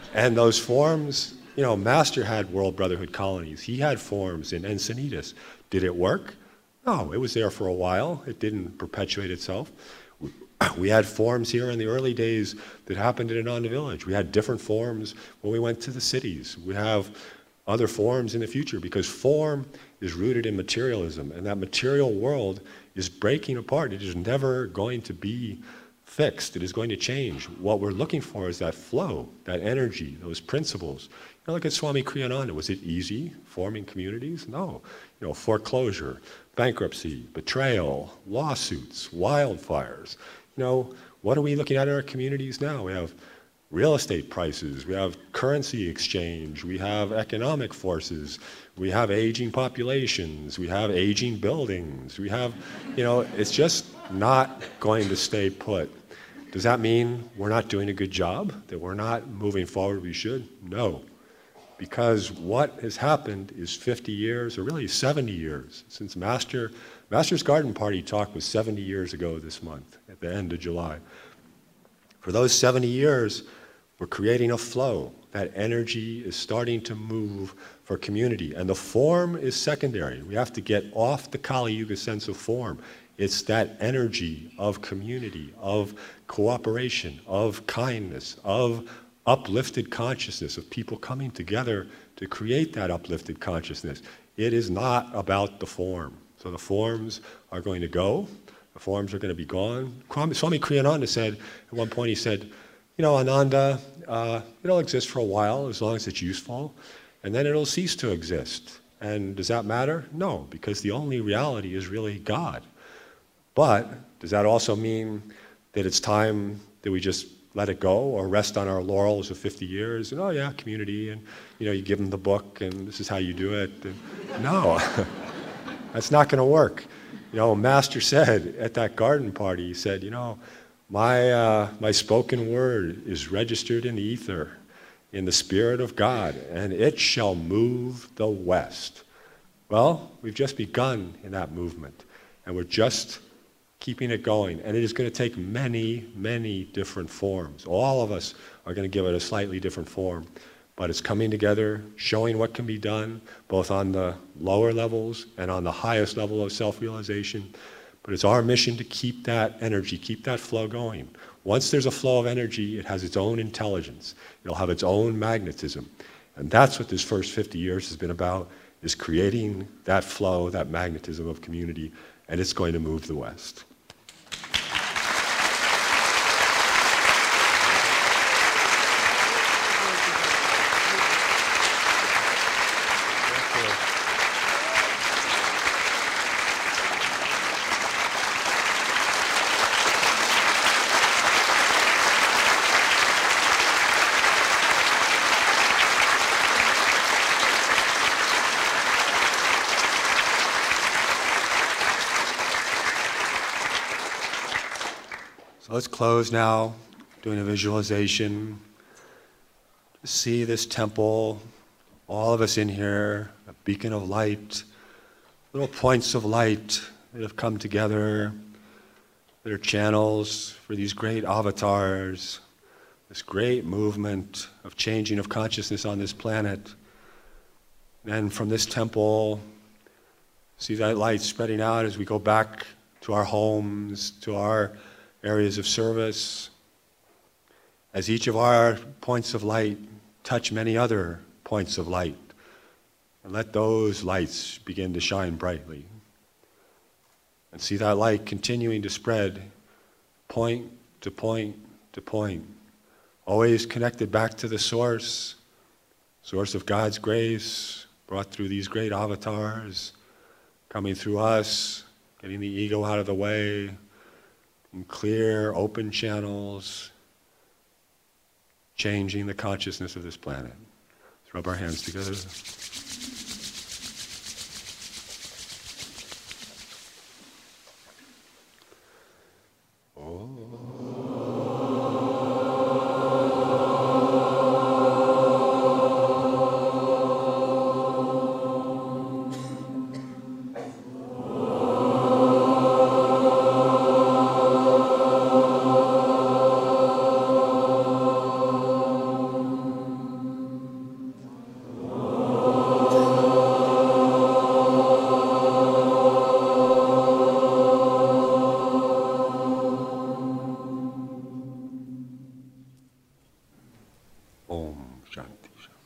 And those forms, you know, Master had World Brotherhood colonies. He had forms in Encinitas. Did it work? No, it was there for a while. It didn't perpetuate itself. We had forms here in the early days that happened in Ananda Village. We had different forms when we went to the cities. We have other forms in the future because form is rooted in materialism, and that material world is breaking apart. It is never going to be fixed. It is going to change. What we're looking for is that flow, that energy, those principles. You know, look at Swami Kriyananda. Was it easy forming communities? No. You know, foreclosure, bankruptcy, betrayal, lawsuits, wildfires. You know, what are we looking at in our communities now? We have real estate prices, we have currency exchange, we have economic forces, we have aging populations, we have aging buildings, we have, you know, it's just not going to stay put. Does that mean we're not doing a good job? That we're not moving forward we should? No. Because what has happened is fifty years, or really seventy years, since Master, Master's Garden Party talk was seventy years ago this month, at the end of July. For those seventy years, we're creating a flow. That energy is starting to move for community. And the form is secondary. We have to get off the Kali Yuga sense of form. It's that energy of community, of cooperation, of kindness, of uplifted consciousness, of people coming together to create that uplifted consciousness. It is not about the form. So the forms are going to go. The forms are going to be gone. Swami Kriyananda said, at one point he said, you know, Ananda, uh, it'll exist for a while as long as it's useful, and then it'll cease to exist. And does that matter? No, because the only reality is really God. But does that also mean that it's time that we just let it go or rest on our laurels of fifty years? And, oh yeah, community, and you know, you give them the book, and this is how you do it. And, no, that's not going to work. You know, Master said at that garden party, he said, you know, my, uh, my spoken word is registered in the ether, in the Spirit of God, and it shall move the West. Well, we've just begun in that movement, and we're just keeping it going, and it is going to take many, many different forms. All of us are going to give it a slightly different form, but it's coming together, showing what can be done, both on the lower levels and on the highest level of self-realization. But it's our mission to keep that energy, keep that flow going. Once there's a flow of energy, it has its own intelligence. It'll have its own magnetism. And that's what this first fifty years has been about, is creating that flow, that magnetism of community, and it's going to move the West. Let's close now, doing a visualization. See this temple, all of us in here, a beacon of light, little points of light that have come together, that are channels for these great avatars, this great movement of changing of consciousness on this planet. And from this temple, see that light spreading out as we go back to our homes, to our areas of service, as each of our points of light touch many other points of light, and let those lights begin to shine brightly. And see that light continuing to spread point to point to point, always connected back to the source, source of God's grace, brought through these great avatars, coming through us, getting the ego out of the way, in clear, open channels, changing the consciousness of this planet. Let's rub our hands together. Om Shanti Shanti.